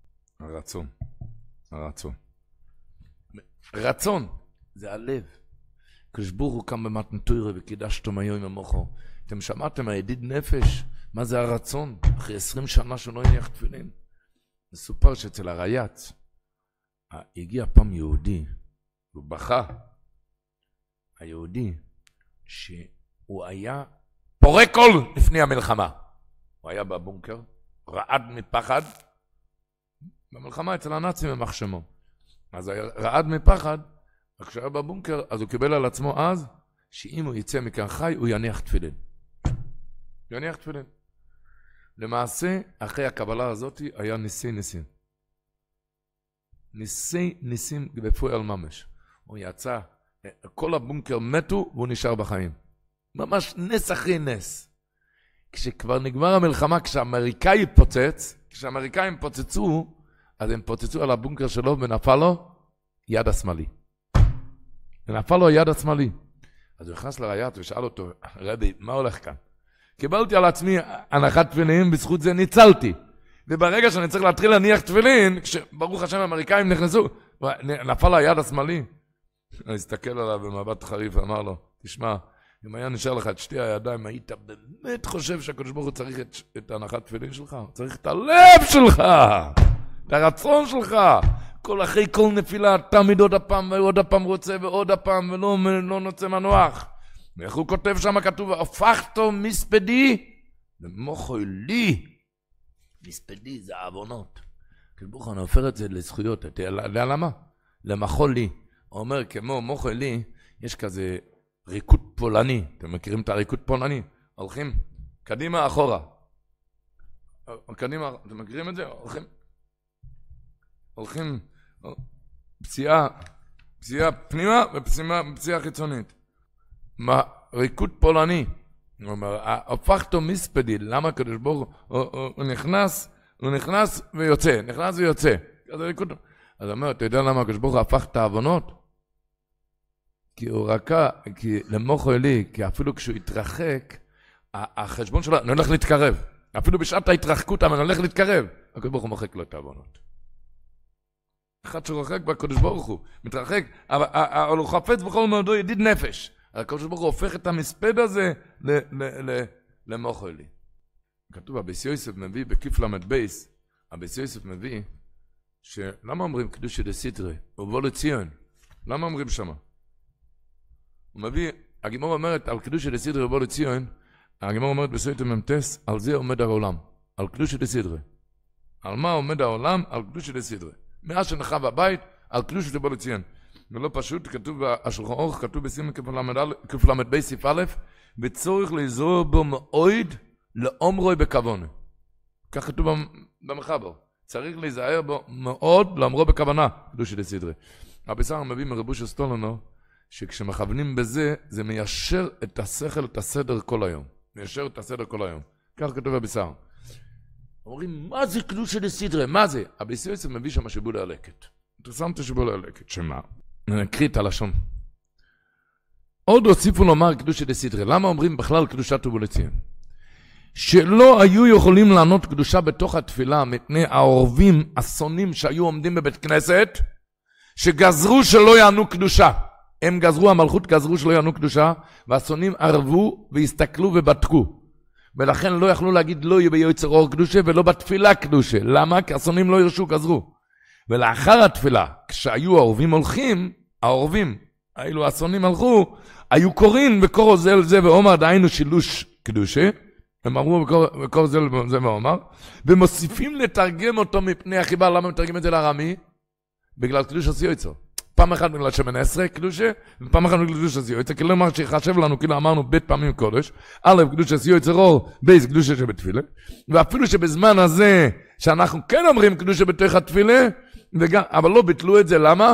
הרצון. רצון זה הלב. כשבור הוא קם במתן תורה וקידשתם היום המוחו. אתם שמעתם הידיד נפש? מה זה הרצון? אחרי 20 שנה שהוא לא הניח תפילין. מסופר שאצל הרייץ הגיע פעם יהודי, הוא בכה. היהודי שהוא היה פורק קול לפני המלחמה. הוא היה בבונקר, רעד מפחד. במלחמה אצל הנאצים הם מחשמו. אז רעד מפחד, כשהיה בבונקר, אז הוא קיבל על עצמו אז, שאם הוא יצא מכאן חי, הוא יניח תפילין. יניח תפילין. למעשה, אחרי הקבלה הזאת, היה ניסים. ניסים בפועל ממש. הוא יצא, כל הבונקר מתו, והוא נשאר בחיים. ממש נס אחרי נס. כשכבר נגמר המלחמה, כשהאמריקאים פוצצו, אז הם פוצצו על הבונקר שלו, ונפל לו יד השמאלי. ונפל לו יד השמאלי. אז הוא נכנס לריי"צ ושאל אותו, רבי, מה הולך כאן? קיבלתי על עצמי הנחת תפילין, בזכות זה ניצלתי. וברגע שאני צריך להתחיל להניח תפילין, כשברוך השם האמריקאים נכנסו, נפל היד השמאלי. הוא הסתכל עליו במבט חריף ואמר לו, תשמע, אם היה נשאר לך את שתי הידיים, היית באמת חושב שהקדוש ברוך הוא צריך את הנחת תפילין שלך? הוא צריך את הלב שלך, את הרצון שלך. אחרי כל נפילה, תמיד עוד הפעם ועוד הפעם רוצה ועוד הפעם, ולא נוצא מנוח. ואיך הוא כותב שם, כתוב, הפכתו מספדי למוחו לי. מספדי זה העוונות. כלבוך, אני הופך את זה לזכויות. אתה יודע למה? למחול לי. הוא אומר, כמו מוחו לי, יש כזה ריקוד פולני. אתם מכירים את הריקוד פולני? הולכים קדימה אחורה. קדימה, אתם מכירים את זה? הולכים פציעה פנימה ופציעה חיצונית. ריקוד פולני. הוא אומר, הפכתו מספדי. למה הקדוש ברוך הוא נכנס ויוצא. נכנס ויוצא. אז הוא אומר, אתה יודע למה הקדוש ברוך הוא הפך את העוונות? כי הוא רקע, כי למוחו אלי, כי אפילו כשהוא התרחק, החשבון שלו נולך להתקרב. אפילו בשעת ההתרחקות, אבל נולך להתקרב. הקדוש ברוך הוא מוחק לו את העוונות. אחד שרוחק בקדוש ברוך הוא, מתרחק, אבל הוא חפץ בכל מאודו ידיד נפש. הקדוש ברוך הוא הופך את המספד הזה למוחו אלי. כתוב, אביס יוסף מביא בכיף למד בייס, אביס יוסף מביא, למה אומרים קדושי דסיטרי, ובוא לציון? למה אומרים שמה? הוא מביא, הגימור אומרת על קדושי דסיטרי ובוא לציון, הגימור אומרת בסויטה ממתס, על זה עומד העולם, על קדושי דסיטרי. על מה עומד העולם? על קדושי דסיטרי. מאז שנחב הבית, על קדושי דבוא לציון. ולא פשוט, כתוב בשולחן אורך, כתוב בסימן כפלמד בי סיף א', וצורך לעזור בו מאויד לאומרוי בכוונה. כך כתוב במחבר. צריך להיזהר בו מאוד לאומרו בכוונה, קדושי דסיטרי. הביסר מביא מרבוש אסטולנו, שכשמכוונים בזה, זה מיישר את השכל, את הסדר כל היום. מיישר את הסדר כל היום. כך כתוב הביסר. אומרים, מה זה קדושי דסיטרי? מה זה? אביס יוסף מביא שם שיבול הלקט. אינטרסנטי שיבול הלקט. שמה? נקריא את הלשון. עוד הוסיפו לומר קדושי דסיטרי. למה אומרים בכלל קדושת ובוא לציון? שלא היו יכולים לענות קדושה בתוך התפילה מפני העורבים השונאים שהיו עומדים בבית כנסת, שגזרו שלא יענו קדושה. הם גזרו, המלכות גזרו שלא יענו קדושה, והשונאים ערבו והסתכלו ובדקו. ולכן לא יכלו להגיד לא יהיה ביוצר אור קדושה ולא בתפילה קדושה. למה? כי השונאים לא ירשו, גזרו. ולאחר התפילה, כשהיו העורבים הולכים, העורבים, האלו השונאים הלכו, היו קוראים בקור זה לזה ואומר, דהיינו שילוש קדושה, הם אמרו בקור זה לזה ואומר, ומוסיפים לתרגם אותו מפני החיבה. למה מתרגם את זה לארמי? בגלל קדוש עשי יוצר. פעם אחת בגלל שמן 10 קדושה, ופעם אחת בגלל קדוש עשי יוצר, כי לא אמר שיחשב לנו, כאילו אמרנו בית פעמים קודש, א' קדוש עשי יוצר אור, בייס קדושה שבתפילה, ואפילו שבזמן הזה, שאנחנו כן אומרים קדושה בתוך התפילה, אבל לא ביטלו את זה, למה?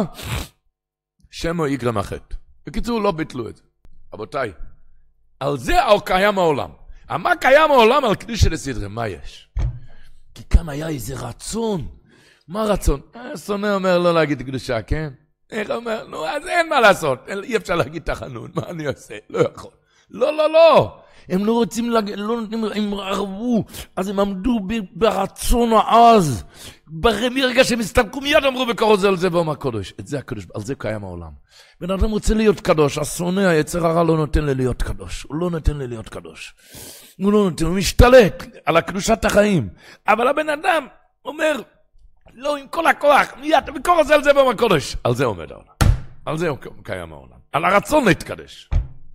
שמו יקרם החטא. בקיצור, לא ביטלו את זה. רבותיי, על זה קיים העולם. מה קיים העולם על קדושה דסיטרי? מה יש? כי כאן היה איזה רצון. מה רצון? שונא אומר לא להגיד קדושה, כן? איך אומר? נו, אז אין מה לעשות. אי אפשר להגיד תחנון. מה אני עושה? לא יכול. לא. הם לא רוצים להגיד, לא נותנים, הם ערבו, אז הם עמדו ברצון העז. ברגע שהם הסתלקו מיד אמרו בקורו זה על זה ואומר קדוש. את זה הקדוש, על זה קיים העולם. בן אדם רוצה להיות קדוש, השונא, היצר הרע לא נותן לי להיות קדוש. הוא לא נותן לי להיות קדוש. הוא לא נותן, הוא משתלט על הקדושת החיים. אבל הבן אדם אומר, לא, עם כל הכוח, מיד, בקורו זה על זה ואומר קדוש. על זה עומד העולם. על זה קיים העולם. על הרצון להתקדש.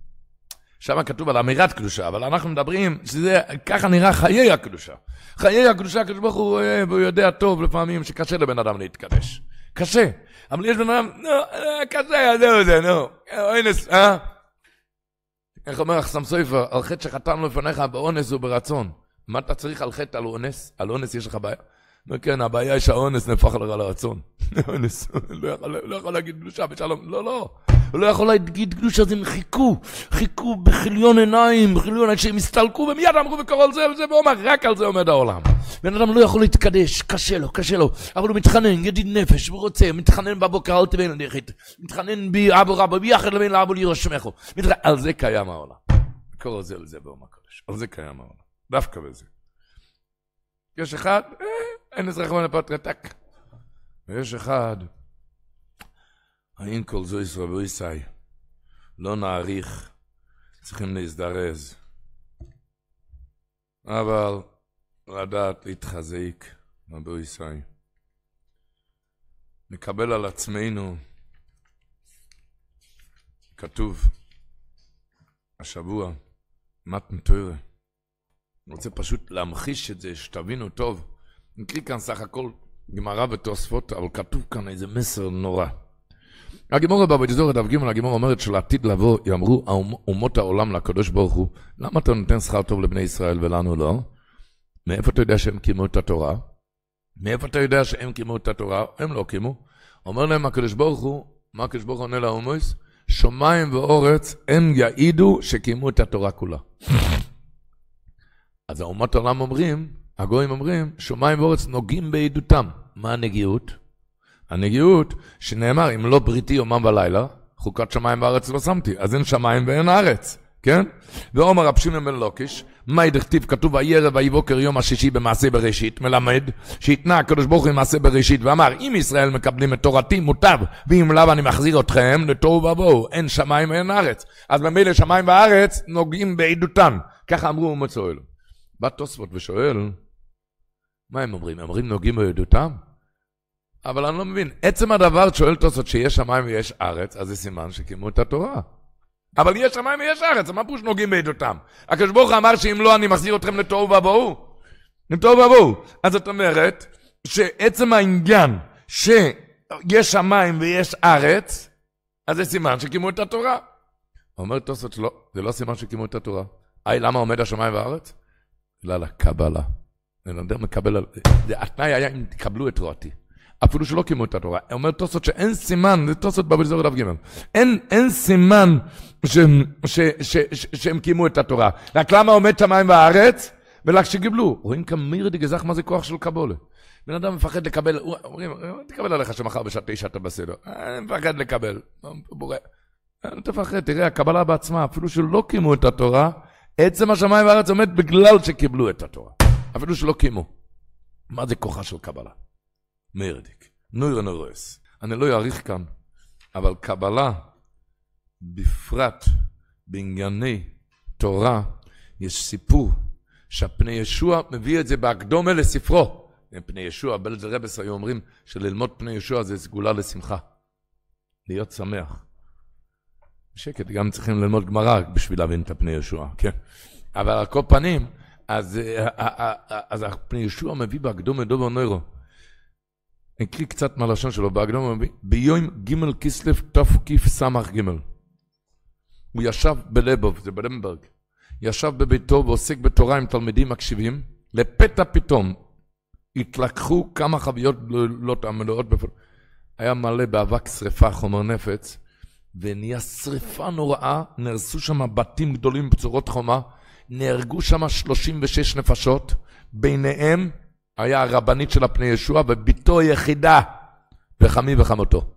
שם כתוב על אמירת קדושה, אבל אנחנו מדברים שזה ככה נראה חיי הקדושה. חיי הקדושה, הקדוש ברוך הוא אוהב, הוא יודע טוב לפעמים שקשה לבן אדם להתקדש. קשה. אבל יש בן אדם, קשה, זהו, אונס, איך אומר אחסם סופר, על חטא שחטאנו לפניך באונס וברצון. מה אתה צריך על חטא על אונס? על אונס יש לך בעיה? כן, הבעיה היא שהאונס נהפך לך לרצון. אונס, לא יכול להגיד קדושה בשלום. לא. הוא לא יכול להגיד קדושה, אז הם חיכו בחיליון עיניים, שהם הסתלקו, ומיד אמרו וקראו על זה, ואומר, רק על זה עומד העולם. בן אדם לא יכול להתקדש, קשה לו, אבל הוא מתחנן, ידיד נפש, הוא רוצה, מתחנן בבוקר, אל תבין לנכית, מתחנן בי אבו רבו, ביחד לבין לאבו לירו שמחו. על זה קיים העולם. קראו זה על זה באום הקודש, על זה קיים העולם. דווקא בזה. יש אחד, אין אזרח מנפטרטק. ויש אחד, האם כל זו ישראל ואיסאי, לא נעריך, צריכים להזדרז. אבל לדעת להתחזק, מבו איסאי. נקבל על עצמנו, כתוב, השבוע, מתן תורה. אני רוצה פשוט להמחיש את זה, שתבינו טוב. נקריא כאן סך הכל גמרא ותוספות, אבל כתוב כאן איזה מסר נורא. הגמרא בבדיזור דף ג' הגמרא אומרת שלעתיד לבוא יאמרו אומות העולם לקדוש ברוך הוא, למה אתה נותן שכר טוב לבני ישראל ולנו לא? מאיפה אתה יודע שהם קימו את התורה? מאיפה אתה יודע שהם קימו את התורה? הם לא קימו. אומר להם הקדוש ברוך הוא, מה הקדוש ברוך הוא עונה לאומות? שמיים ואורץ הם יעידו שקימו את התורה כולה. אז האומות העולם אומרים, הגויים אומרים, שמיים ואורץ נוגעים בעדותם. מה הנגיעות? הנגיעות שנאמר, אם לא בריתי יומם ולילה, חוקת שמיים וארץ לא שמתי, אז אין שמיים ואין ארץ, כן? ואומר רב שמעון בן לוקיש, מה דכתיב כתוב הערב ויבוקר יום השישי במעשה בראשית, מלמד שהתנה הקדוש ברוך הוא במעשה בראשית, ואמר, אם ישראל מקבלים את תורתי מוטב, ואם לאו אני מחזיר אתכם לתוהו ובוהו, אין שמיים ואין ארץ. אז במילא שמיים וארץ נוגעים בעדותן, ככה אמרו אומות ישראל. בא תוספות ושואל, מה הם אומרים? הם אומרים נוגעים בעדותם? אבל אני לא מבין, עצם הדבר שואל תוספות שיש שמיים ויש ארץ, אז זה סימן שקימו את התורה. אבל יש שמיים ויש ארץ, מה פירוש נוגעים בעדותם? הקדוש ברוך הוא אמר שאם לא אני מחזיר אתכם לתוהו ובוהו. לתוהו ובוהו. אז זאת אומרת שעצם העניין שיש שמיים ויש ארץ, אז זה סימן שקימו את התורה. אומר תוספות שלא, זה לא סימן שקימו את התורה. למה עומד השמיים והארץ? בגלל הקבלה. אני יודע מקבל, התנאי היה אם תקבלו את תורתי. אפילו שלא קימו את התורה. אומר תוספות שאין סימן, זה תוספות בבדיזור דף ג' אין סימן שהם קימו את התורה. רק למה עומד שמיים והארץ? ולך שקיבלו. רואים כמירי דגזח מה זה כוח של קבולה. בן אדם מפחד לקבל, אומרים, תקבל עליך שמחר בשעה 9 אתה בסדר. אני מפחד לקבל. אל תפחד, תראה, הקבלה בעצמה, אפילו שלא קימו את התורה, עצם השמיים והארץ עומד בגלל שקיבלו את התורה. אפילו שלא קימו. מה זה כוחה של קבלה? מרדיק, נויר נורס. אני לא אעריך כאן, אבל קבלה, בפרט בענייני תורה, יש סיפור שהפני ישוע מביא את זה בהקדומה לספרו. פני ישוע, בלד רבס היו אומרים שללמוד פני ישוע זה סגולה לשמחה. להיות שמח. בשקט, גם צריכים ללמוד גמרא בשביל להבין את הפני ישוע, כן? אבל על כל פנים, אז הפני ישוע מביא בהקדומה דובר נוירו. נקריא קצת מהלשון שלו, בהקדומה מביא, ביום ג' כסלף תקיף סמך ג'. הוא ישב בלבוב, זה בלמברג, ישב בביתו ועוסק בתורה עם תלמידים מקשיבים, לפתע פתאום התלקחו כמה חביות מלאות בפול. היה מלא באבק שריפה, חומר נפץ, ונהיה שריפה נוראה, נרסו שם בתים גדולים בצורות חומה, נהרגו שם 36 נפשות, ביניהם היה הרבנית של הפני ישוע, וביתו היחידה, וחמי וחמותו.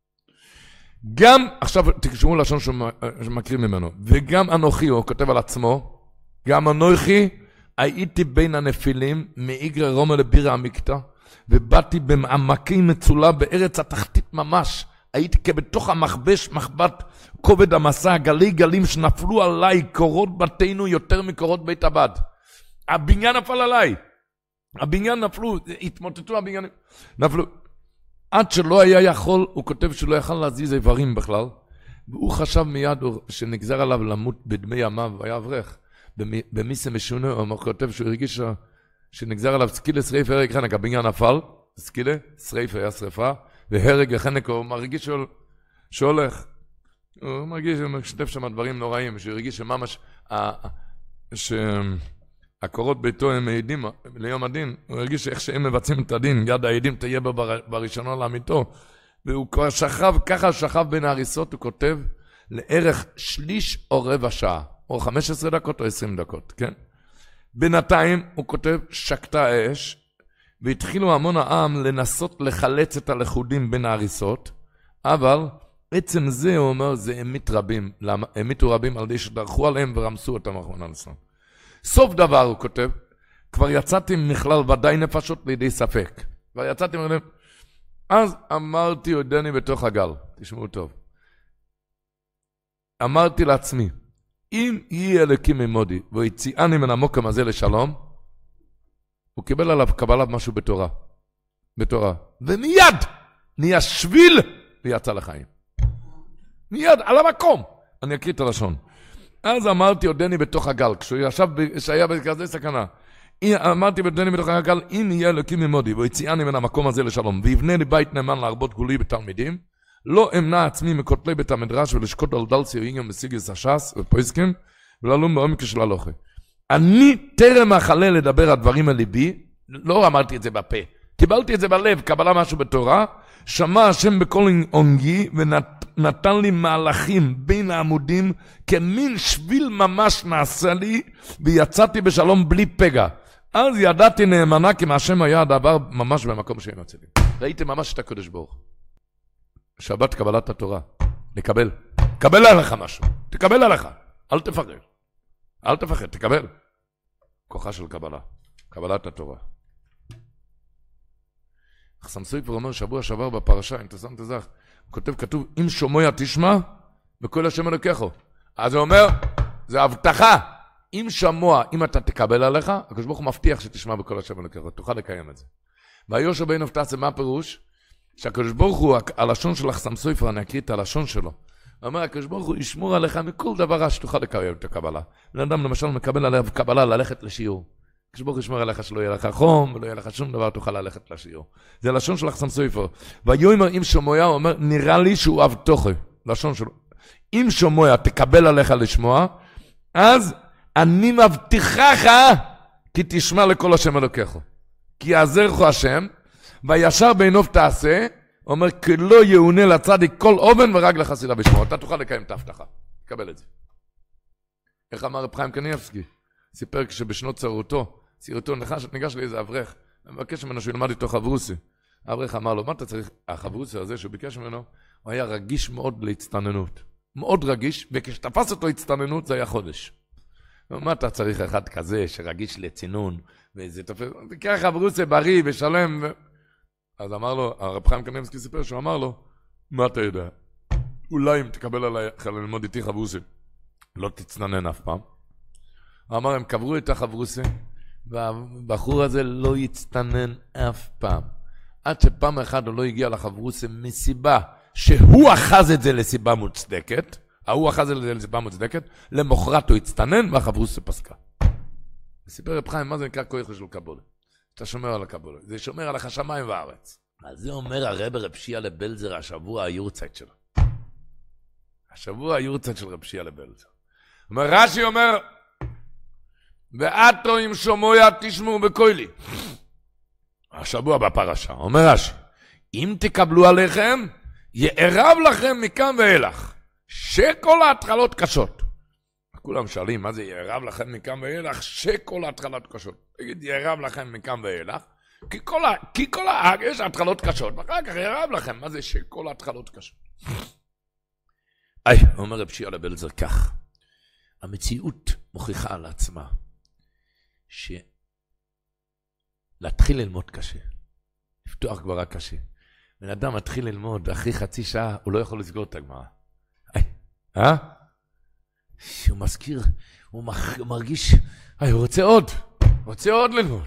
גם, עכשיו תקשרו לשון שמקריא ממנו, וגם אנוכי, הוא כותב על עצמו, גם אנוכי, הייתי בין הנפילים, מאיגרא רומא לבירא עמיקתא, ובאתי במעמקי מצולה בארץ התחתית ממש, הייתי כבתוך המחבש, מחבת כובד המסע, גלי גלים שנפלו עליי, קורות בתינו יותר מקורות בית הבד. הבניין נפל עליי. הבניין נפלו, התמוטטו הבניינים, נפלו. עד שלא היה יכול, הוא כותב שלא יכל להזיז איברים בכלל, והוא חשב מיד שנגזר עליו למות בדמי ימיו, והיה אברך. במיסה משונה, הוא כותב שהוא הרגיש שנגזר עליו סקילה שריפה, הרג חנק, הבניין נפל, סקילה, שריפה היה שריפה, והרג חנק, הוא מרגיש שהולך. הוא מרגיש, הוא משתף שם דברים נוראים, שהוא הרגיש שממש, הקורות ביתו הם העידים ליום הדין, הוא הרגיש איך שהם מבצעים את הדין, יד העידים תהיה בראשונו לעמיתו, והוא כבר שכב, ככה שכב בין ההריסות, הוא כותב לערך שליש או רבע שעה, או 15 דקות או 20 דקות, כן? בינתיים הוא כותב שקטה האש, והתחילו המון העם לנסות לחלץ את הלכודים בין ההריסות, אבל עצם זה, הוא אומר, זה המיתו רבים על די שדרכו עליהם ורמסו אותם אחרונה לסון. סוף דבר הוא כותב, כבר יצאתי מכלל ודאי נפשות לידי ספק. כבר יצאתי מכלל... אז אמרתי עודני בתוך הגל, תשמעו טוב. אמרתי לעצמי, אם יהיה אלוקים ממודי, ויציאני מן המוקם הזה לשלום, הוא קיבל עליו קבלה משהו בתורה. ומיד נהיה שביל ויצא לחיים. מיד, על המקום. אני אקריא את הלשון. אז אמרתי עודני בתוך הגל, כשהוא ישב, שהיה בכזה סכנה. אמרתי עודני בתוך הגל, אם יהיה אלוקים ממודי, ויציאני מן המקום הזה לשלום, ויבנה לי בית נאמן להרבות גולי בתלמידים, לא אמנע עצמי מכותלי בית המדרש ולשקוט על דל סיועים וסיגס השס ופויסקים, וללום בעומק של הלוכה. אני טרם החלה לדבר הדברים על ליבי, לא אמרתי את זה בפה, קיבלתי את זה בלב, קבלה משהו בתורה, שמע השם בכל עונגי ונתן לי מהלכים בין העמודים, כמין שביל ממש נעשה לי, ויצאתי בשלום בלי פגע. אז ידעתי נאמנה כי מהשם היה הדבר ממש במקום שאין אצלי. ראיתי ממש את הקדוש ברוך. שבת קבלת התורה. לקבל. קבל עליך משהו. תקבל עליך. אל תפחד. אל תפחד, תקבל. כוחה של קבלה. קבלת התורה. חסם סופר אומר שבוע שעבר בפרשה, אם תשמת את זה, כתוב, אם שומע תשמע, וכל השם אלוקיך. אז הוא אומר, זה הבטחה. אם שמוע, אם אתה תקבל עליך, הקדוש ברוך הוא מבטיח שתשמע בכל השם אלוקיך, תוכל לקיים את זה. והיושר בין תעשה, מה הפירוש? שהקדוש ברוך הוא, הלשון של חסם סופר, אני אקריא את הלשון שלו. הוא אומר, הקדוש ברוך הוא ישמור עליך מכל דבר שתוכל לקיים את הקבלה. בן אדם למשל מקבל עליו קבלה ללכת לשיעור. הקדוש ברוך הוא ישמור עליך שלא יהיה לך חום, ולא יהיה לך שום דבר, תוכל ללכת לשיעור. זה הלשון של חסם סופר. ויאמר אם שומע, הוא אומר, נראה לי שהוא אבטחה. לשון שלו. אם שומע, תקבל עליך לשמוע, אז אני מבטיחך, כי תשמע לכל השם אלוקיך. כי יעזרך השם, וישר בעיניו תעשה, אומר, כי לא יעונה לצדיק כל אובן ורגל חסידה בשמו. אתה תוכל לקיים את ההבטחה. תקבל את זה. איך אמר רב חיים קניבסקי? סיפר כשבשנות צערותו ניגש לאיזה אברך, מבקש ממנו שהוא ילמד איתו חברוסי. האברך אמר לו, מה אתה צריך? החברוסי הזה שהוא ביקש ממנו, הוא היה רגיש מאוד להצטננות. מאוד רגיש, וכשתפס אותו הצטננות זה היה חודש. מה אתה צריך אחד כזה שרגיש לצינון, וזה תופס, תקרא חברוסי בריא ושלם. אז אמר לו, הרב חיים קניבסקי סיפר שהוא אמר לו, מה אתה יודע? אולי אם תקבל עליך ללמוד איתי חברוסי, לא תצטנן אף פעם. הוא אמר, הם קברו את החברוסי, והבחור הזה לא יצטנן אף פעם. עד שפעם אחת הוא לא הגיע לחברוסי מסיבה שהוא אחז את זה לסיבה מוצדקת, למחרת הוא הצטנן והחברוסי פסקה. וסיפר רב חיים, מה זה נקרא כוח של קבולה? אתה שומר על הקבולה, זה שומר על השמיים והארץ. אז זה אומר הרב רב שיעה לבלזר, השבוע היורצייט שלו. השבוע היורצייט של רב שיעה לבלזר. אומר, רש"י אומר, ואתו אם שומע תשמעו בקולי. השבוע בפרשה, אומר רש"י, אם תקבלו עליכם, יערב לכם מכאן ואילך, שכל ההתחלות קשות. כולם שואלים, מה זה יערב לכם מכאן ואילך, שכל ההתחלות קשות. תגיד, יערב לכם מכאן ואילך, כי כל יש התחלות קשות, ואחר כך יערב לכם, מה זה שכל ההתחלות קשות. אומר רב שיעה לבלזר כך, המציאות מוכיחה על עצמה, שלהתחיל ללמוד קשה, לפתוח גמרא קשה. בן אדם מתחיל ללמוד, אחרי חצי שעה, הוא לא יכול לסגור את הגמרא. הוא מזכיר, הוא מרגיש, הוא רוצה עוד ללמוד.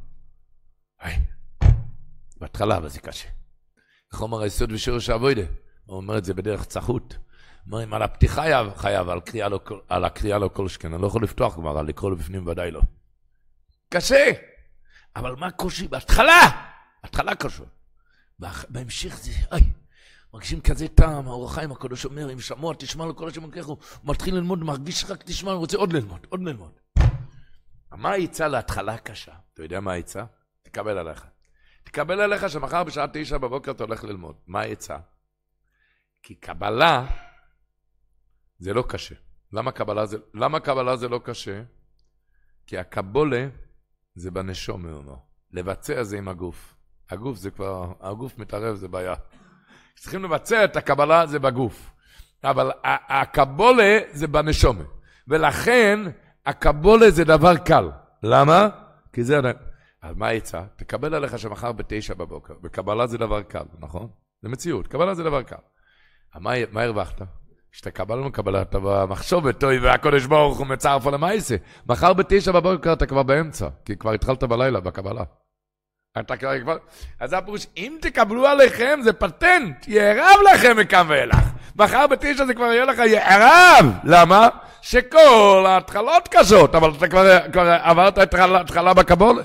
בהתחלה, אבל זה קשה. איך אומר היסוד ושורש העבודה? הוא אומר את זה בדרך צחות. אומרים, על הפתיחה חייב, על הקריאה לא כל שכן. אני לא יכול לפתוח גמרא, לקרוא לו בפנים ודאי לא. קשה! אבל מה קושי? בהתחלה קשה. בהמשך זה, מרגישים כזה טעם, האור החיים הקדוש אומר, אם שמוע, תשמע לכל השם אלוקיך, הוא מתחיל ללמוד, מרגיש רק תשמע, הוא רוצה עוד ללמוד. מה העצה להתחלה קשה? אתה יודע מה העצה? תקבל תקבל עליך שמחר בשעה 9 בבוקר אתה הולך ללמוד. מה העצה? כי קבלה זה לא קשה. למה קבלה זה לא קשה? כי הקבולה זה בנשום, לבצע זה עם הגוף. הגוף זה כבר, הגוף מתערב, זה בעיה. צריכים לבצע את הקבלה זה בגוף. אבל הקבולה זה בנשום. ולכן הקבולה זה דבר קל. למה? כי זה... אז מה העצה? תקבל עליך שמחר ב9 בבוקר. וקבלה זה דבר קל, נכון? זה מציאות, קבלה זה דבר קל. מה הרווחת? שאתה קבלה, אתה במחשבת, טוי, והקודש ברוך הוא מצרף על המעשה. מחר ב9 בבוקר אתה כבר באמצע, כי כבר התחלת בלילה בקבלה. אתה כבר... אז זה הפירוש, אם תקבלו עליכם, זה פטנט, יערב לכם מכאן ואילך. מחר ב9 זה כבר יהיה לך יערב. למה? שכל ההתחלות קשות, אבל אתה כבר עברת את ההתחלה בקבולה.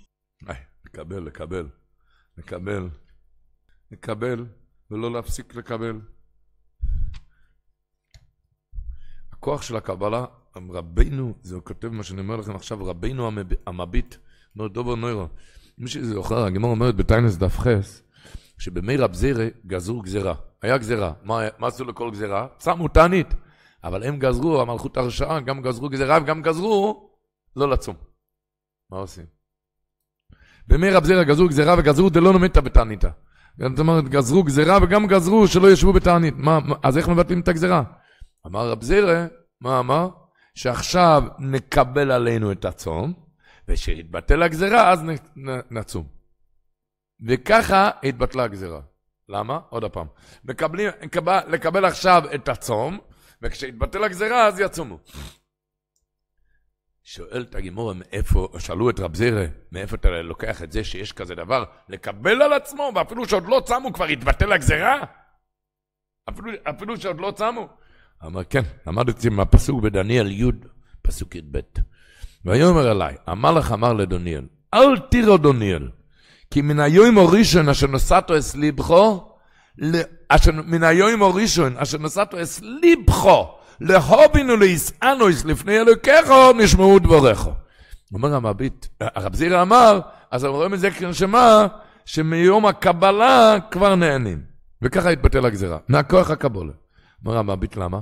לקבל, ולא להפסיק לקבל. הכוח של הקבלה, רבינו, זה כותב מה שאני אומר לכם עכשיו, רבינו המביט, דובר נוירו. מי שזוכר, הגמרא אומרת בתיינס דף חס, שבמי רב זירא גזרו גזירה. היה גזירה. מה עשו לכל גזירה? שמו תענית. אבל הם גזרו, המלכות הרשעה, גם גזרו גזירה, וגם גזרו לא לצום. מה עושים? במי רב זירא גזרו גזירה וגזרו דלא נמיתה בתעניתה. זאת אומרת, גזרו גזירה וגם גזרו שלא ישבו בתענית. אז איך מבטלים את הגזירה? אמר רב זירא, מה אמר? שעכשיו נקבל עלינו את הצום, ושיתבטל הגזירה, אז נצום. וככה התבטלה הגזירה. למה? עוד הפעם. לקבל עכשיו את הצום, וכשיתבטל הגזירה, אז יצומו. שואל את הגימור, שאלו את רב זירא, מאיפה אתה לוקח את זה שיש כזה דבר, לקבל על עצמו, ואפילו שעוד לא צמו, כבר התבטל הגזירה? אפילו שעוד לא צמו? אמר, כן, למדתי מהפסוק בדניאל י' פסוק י' ב'. ויאמר אליי, המלאך אמר לדניאל, אל תירא דניאל, כי מן היום הראשון אשר נשאתו אס ליבכו, מן היום הראשון אשר נשאתו אס ליבכו, להובינו ליסענויס לפני אלוקיך, נשמעו דבריך. אומר המביט, הרב זירא אמר, אז אנחנו רואים מזה כנשמה, שמיום הקבלה כבר נהנים. וככה התבטל הגזירה, מהכוח הקבלה. אומר המביט, למה?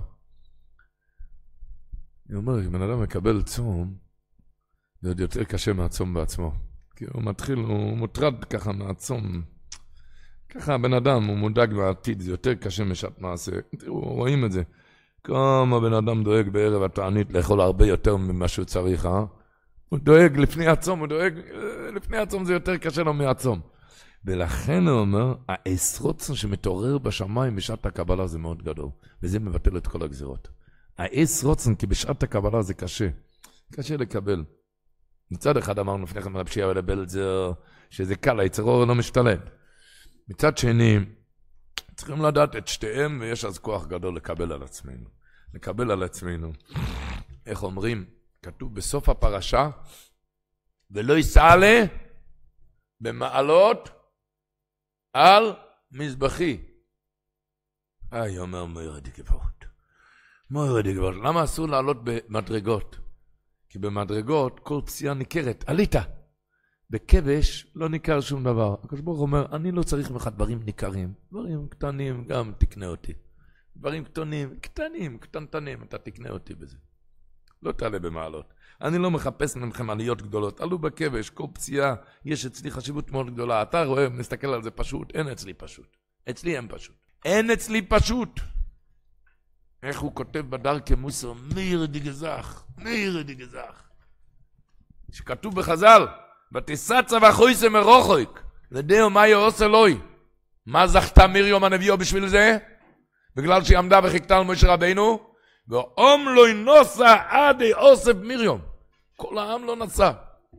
הוא אומר, אם בן אדם מקבל צום, זה עוד יותר קשה מהצום בעצמו. כי הוא מתחיל, הוא מוטרד ככה מהצום. ככה הבן אדם, הוא מודאג בעתיד, זה יותר קשה משעת מעשה. תראו, רואים את זה. כמה בן אדם דואג בערב התענית לאכול הרבה יותר ממה שהוא צריך, הוא דואג לפני הצום, לפני הצום זה יותר קשה לו מהצום. ולכן הוא אומר, העשרוצן שמתעורר בשמיים בשעת הקבלה זה מאוד גדול, וזה מבטל את כל הגזירות. העשרוצן, כי בשעת הקבלה זה קשה לקבל. מצד אחד אמרנו לפני כן רב שיעה ולבלזר, שזה קל, היצר אור לא משתלט. מצד שני, צריכים לדעת את שתיהם, ויש אז כוח גדול לקבל על עצמנו. לקבל על עצמנו. איך אומרים? כתוב בסוף הפרשה, ולא יסעלה במעלות על מזבחי. אומר מוירדי גבורת. מוירדי גבורת. למה אסור לעלות במדרגות? כי במדרגות כל פציעה ניכרת. עלית. בכבש לא ניכר שום דבר. הקדוש ברוך הוא אומר, אני לא צריך ממך דברים ניכרים. דברים קטנים גם תקנה אותי. דברים קטנטנים, אתה תקנה אותי בזה. לא תעלה במעלות. אני לא מחפש ממכם עליות גדולות. עלו בכבש, כל פציעה, יש אצלי חשיבות מאוד גדולה. אתה רואה, מסתכל על זה פשוט, אין אצלי פשוט. אצלי אין פשוט. אין אצלי פשוט. איך הוא כותב בדרכי מוסר, מאיר דיגזך. שכתוב בחז"ל, ותסצה וחויסה מרוחק, לדעו מה יעושה לוי. מה זכתה מרים הנביאה בשביל זה? בגלל שהיא עמדה וחיכתה על משה רבינו, ואום לא ינוסה עד אוסף מרים. כל העם לא נסע.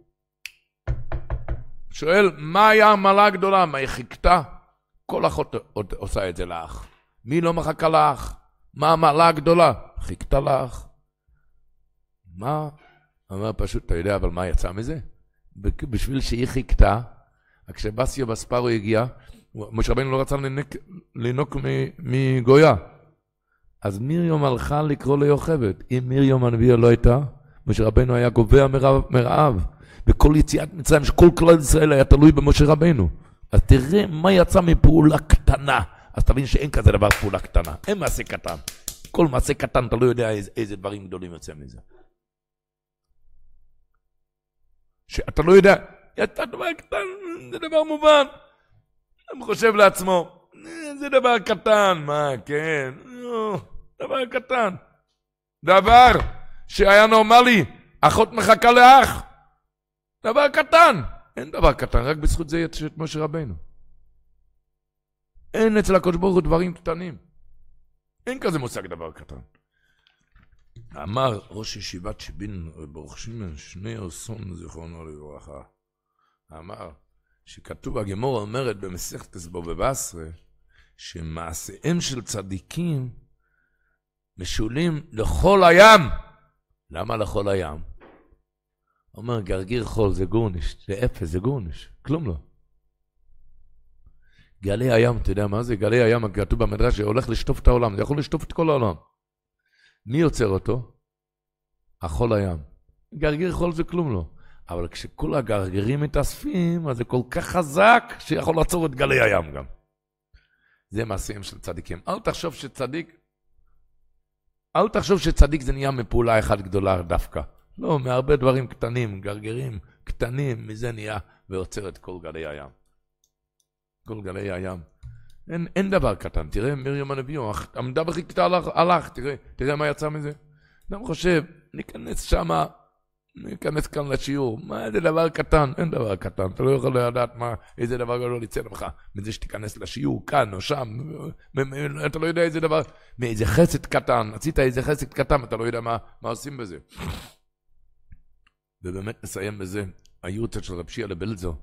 שואל, מה היה המעלה הגדולה? מה היא חיכתה? כל אחות עושה את זה לאח. מי לא מחכה לאח? מה המעלה הגדולה? חיכתה לאח. מה? אומר פשוט, אתה יודע, אבל מה יצא מזה? בשביל שהיא חיכתה, כשבסיו בספרו הגיע, משה רבינו לא רצה לנוק מגויה. אז מרים הלכה לקרוא ליוכבד. אם מרים הנביאה לא הייתה, משה רבינו היה גובע מרעב. וכל יציאת מצרים, שכל כלל ישראל היה תלוי במשה רבינו. אז תראה מה יצא מפעולה קטנה. אז תבין שאין כזה דבר פעולה קטנה. אין מעשה קטן. כל מעשה קטן, אתה לא יודע איזה דברים גדולים יוצא מזה. שאתה לא יודע, יצא דבר קטן, זה דבר מובן. הוא חושב לעצמו, זה דבר קטן, מה, כן, דבר קטן. דבר שהיה נורמלי, אחות מחכה לאח. דבר קטן. אין דבר קטן, רק בזכות זה יש את משה רבינו. אין אצל הקדוש ברוך הוא דברים קטנים. אין כזה מושג דבר קטן. אמר ראש ישיבת שבין ברוך שמעון שני אוסון זיכרונו לברכה. אמר שכתוב הגמרא אומרת במסכת בבא בתרא שמעשיהם של צדיקים משולים לכל הים. למה לכל הים? אומר גרגיר חול זה גורניש, זה אפס, זה גורניש, כלום לא. גלי הים, אתה יודע מה זה? גלי הים כתוב במדרש שהולך לשטוף את העולם, זה יכול לשטוף את כל העולם. מי יוצר אותו? החול הים. גרגיר חול זה כלום לא. אבל כשכל הגרגרים מתאספים, אז זה כל כך חזק שיכול לעצור את גלי הים גם. זה מעשיהם של צדיקים. אל תחשוב שצדיק זה נהיה מפעולה אחת גדולה דווקא. לא, מהרבה דברים קטנים, גרגרים קטנים, מזה נהיה ועוצר את כל גלי הים. כל גלי הים. אין דבר קטן. תראה, מרים הנביא, עמדה בחיכתה הלך, תראה מה יצא מזה. אני חושב, ניכנס כאן לשיעור. מה זה דבר קטן? אין דבר קטן. אתה לא יכול לדעת איזה דבר גדול יצא לך. מזה שתיכנס לשיעור כאן או שם. אתה לא יודע איזה דבר, מאיזה חסד קטן. עשית איזה חסד קטן, אתה לא יודע מה עושים בזה. ובאמת נסיים בזה. היורצייט של רב שיעה לבלזר.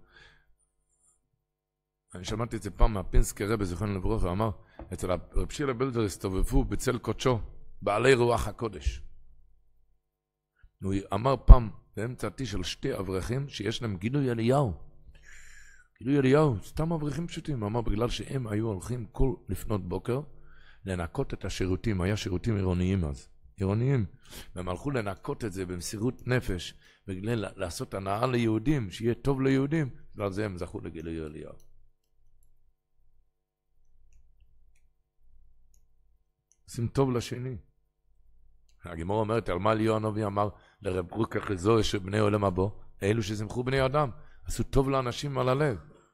אני שמעתי את זה פעם מהפינסקי רבי זיכרונו לברכה, אמר, אצל רב שיעה לבלזר הסתובבו בצל קודשו, בעלי רוח הקודש. הוא אמר פעם, באמצעתי של שתי אברכים, שיש להם גילוי אליהו. גילוי אליהו, סתם אברכים פשוטים. הוא אמר, בגלל שהם היו הולכים כל לפנות בוקר, לנקות את השירותים, היה שירותים עירוניים אז. עירוניים. והם הלכו לנקות את זה במסירות נפש, בגלל לעשות הנאה ליהודים, שיהיה טוב ליהודים, ועל זה הם זכו לגילוי אליהו. עושים טוב לשני. הגמרא אומרת, על מה אליהו הנביא אמר לרב ברוקה חזור שבני עולם הבא, אלו ששמחו בני אדם, עשו טוב לאנשים על הלב.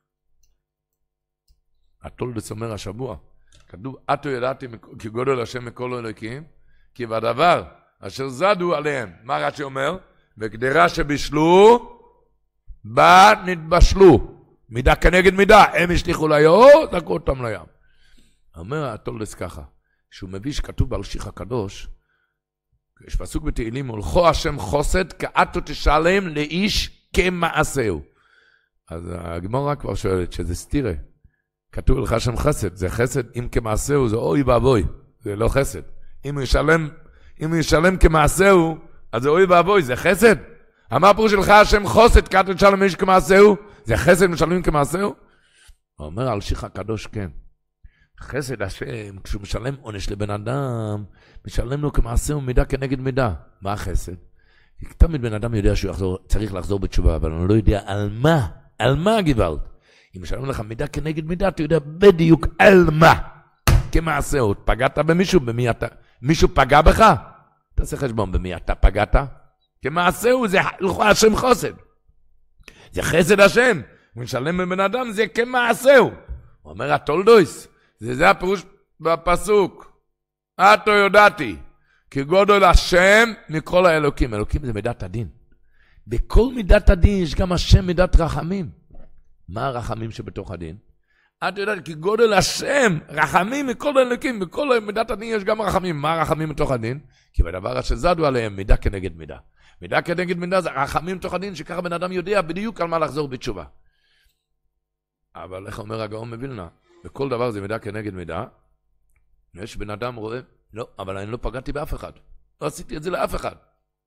התולדות אומר השבוע, כתוב, אתו ידעתי כי גודל השם מכל אלוקים, כי בדבר אשר זדו עליהם, מה רש"י אומר? וגדרה שבישלו, בה נתבשלו. מידה כנגד מידה, הם השליחו ליאור, זרקו אותם לים. אומר התולדות ככה, שהוא מביא שכתוב על שיח הקדוש, יש פסוק בתהילים, הולכו השם חוסד, כאתו תשלם לאיש כמעשהו. אז הגמרא כבר שואלת שזה סתירה. כתוב לך השם חסד, זה חסד, אם כמעשהו זה אוי ואבוי, זה לא חסד. אם הוא ישלם כמעשהו, אז זה אוי ואבוי, זה חסד. אמר פה שלך השם חוסד, כאתו תשלם לאיש כמעשהו, זה חסד משלמים כמעשהו? הוא אומר על שיח הקדוש כן. חסד השם, כשהוא משלם עונש לבן אדם, משלם לו כמעשהו מידה כנגד מידה. מה החסד? תמיד בן אדם יודע שהוא צריך לחזור בתשובה, אבל הוא לא יודע על מה הגבלת. אם משלם לך מידה כנגד מידה, אתה יודע בדיוק על מה. כמעשהו, פגעת במישהו, במי אתה? מישהו פגע בך? תעשה חשבון, במי אתה פגעת? כמעשהו, זה השם חסד. זה חסד השם. הוא משלם בבן אדם, זה כמעשהו. הוא אומר, התולדויס. זה הפירוש בפסוק. אתו יודעתי, כי גודל השם מכל האלוקים. אלוקים זה מידת הדין. בכל מידת הדין יש גם השם מידת רחמים. מה הרחמים שבתוך הדין? אתו יודעתי, כי גודל השם, רחמים מכל האלוקים, בכל מידת הדין יש גם רחמים. מה הרחמים בתוך הדין? כי בדבר שזדו עליהם מידה כנגד מידה. מידה כנגד מידה זה רחמים בתוך הדין, שככה בן אדם יודע בדיוק על מה לחזור בתשובה. אבל איך אומר הגאון מווילנה? וכל דבר זה מידה כנגד מידה. יש בן אדם רואה, לא, אבל אני לא פגעתי באף אחד. לא עשיתי את זה לאף אחד.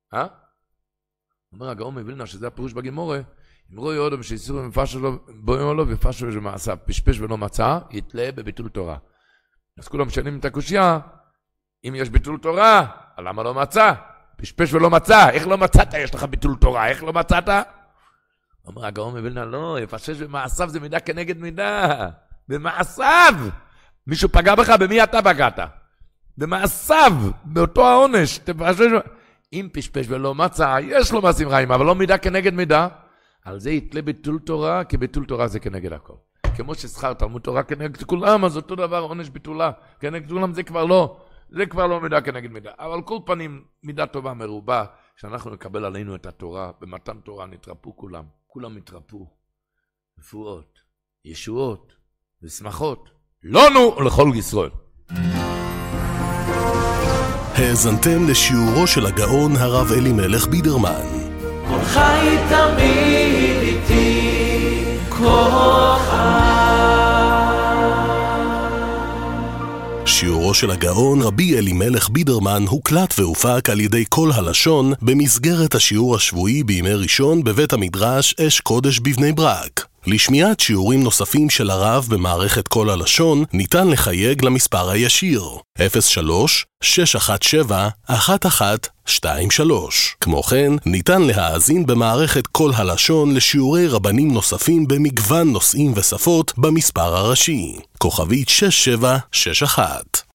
אומר הגאון מווילנה שזה הפירוש בגמרא, אם רואי אודם שיסור מפשו לו, בואי לו ופשו לו מעשה, פשפש ולא מצא, יתלה בביטול תורה. אז כולם משנים את הקושיה, אם יש ביטול תורה, למה לא מצא? פשפש ולא מצא, איך לא מצאת? יש לך ביטול תורה, איך לא מצאת? אומר הגאון מווילנה, לא, יפשש במעשיו זה מידה כנגד מידה. במעשיו. מישהו פגע בך, במי אתה פגעת? במעשיו, באותו העונש. תפשש, אם פשפש ולא מצא, יש לו מעשים רעים, אבל לא מידה כנגד מידה. על זה יתלה ביטול תורה, כי ביטול תורה זה כנגד הכל. כמו ששכר תלמוד תורה כנגד כולם, אז אותו דבר עונש ביטולה. כנגד כולם זה כבר לא מידה כנגד מידה. אבל כל פנים, מידה טובה מרובה, שאנחנו נקבל עלינו את התורה, במתן תורה נתרפו כולם יתרפו. רפואות, ישועות ושמחות. לנו ולכל ישראל. האזנתם לשיעורו של הגאון הרב אלימלך בידרמן. כל חי תמיד איתי, כל שיעורו של הגאון רבי אלימלך בידרמן הוקלט והופק על ידי כל הלשון במסגרת השיעור השבועי בימי ראשון בבית המדרש אש קודש בבני ברק. לשמיעת שיעורים נוספים של הרב במערכת כל הלשון ניתן לחייג למספר הישיר 03-617-1123. כמו כן, ניתן להאזין במערכת כל הלשון לשיעורי רבנים נוספים במגוון נושאים ושפות במספר הראשי, כוכבית 6761.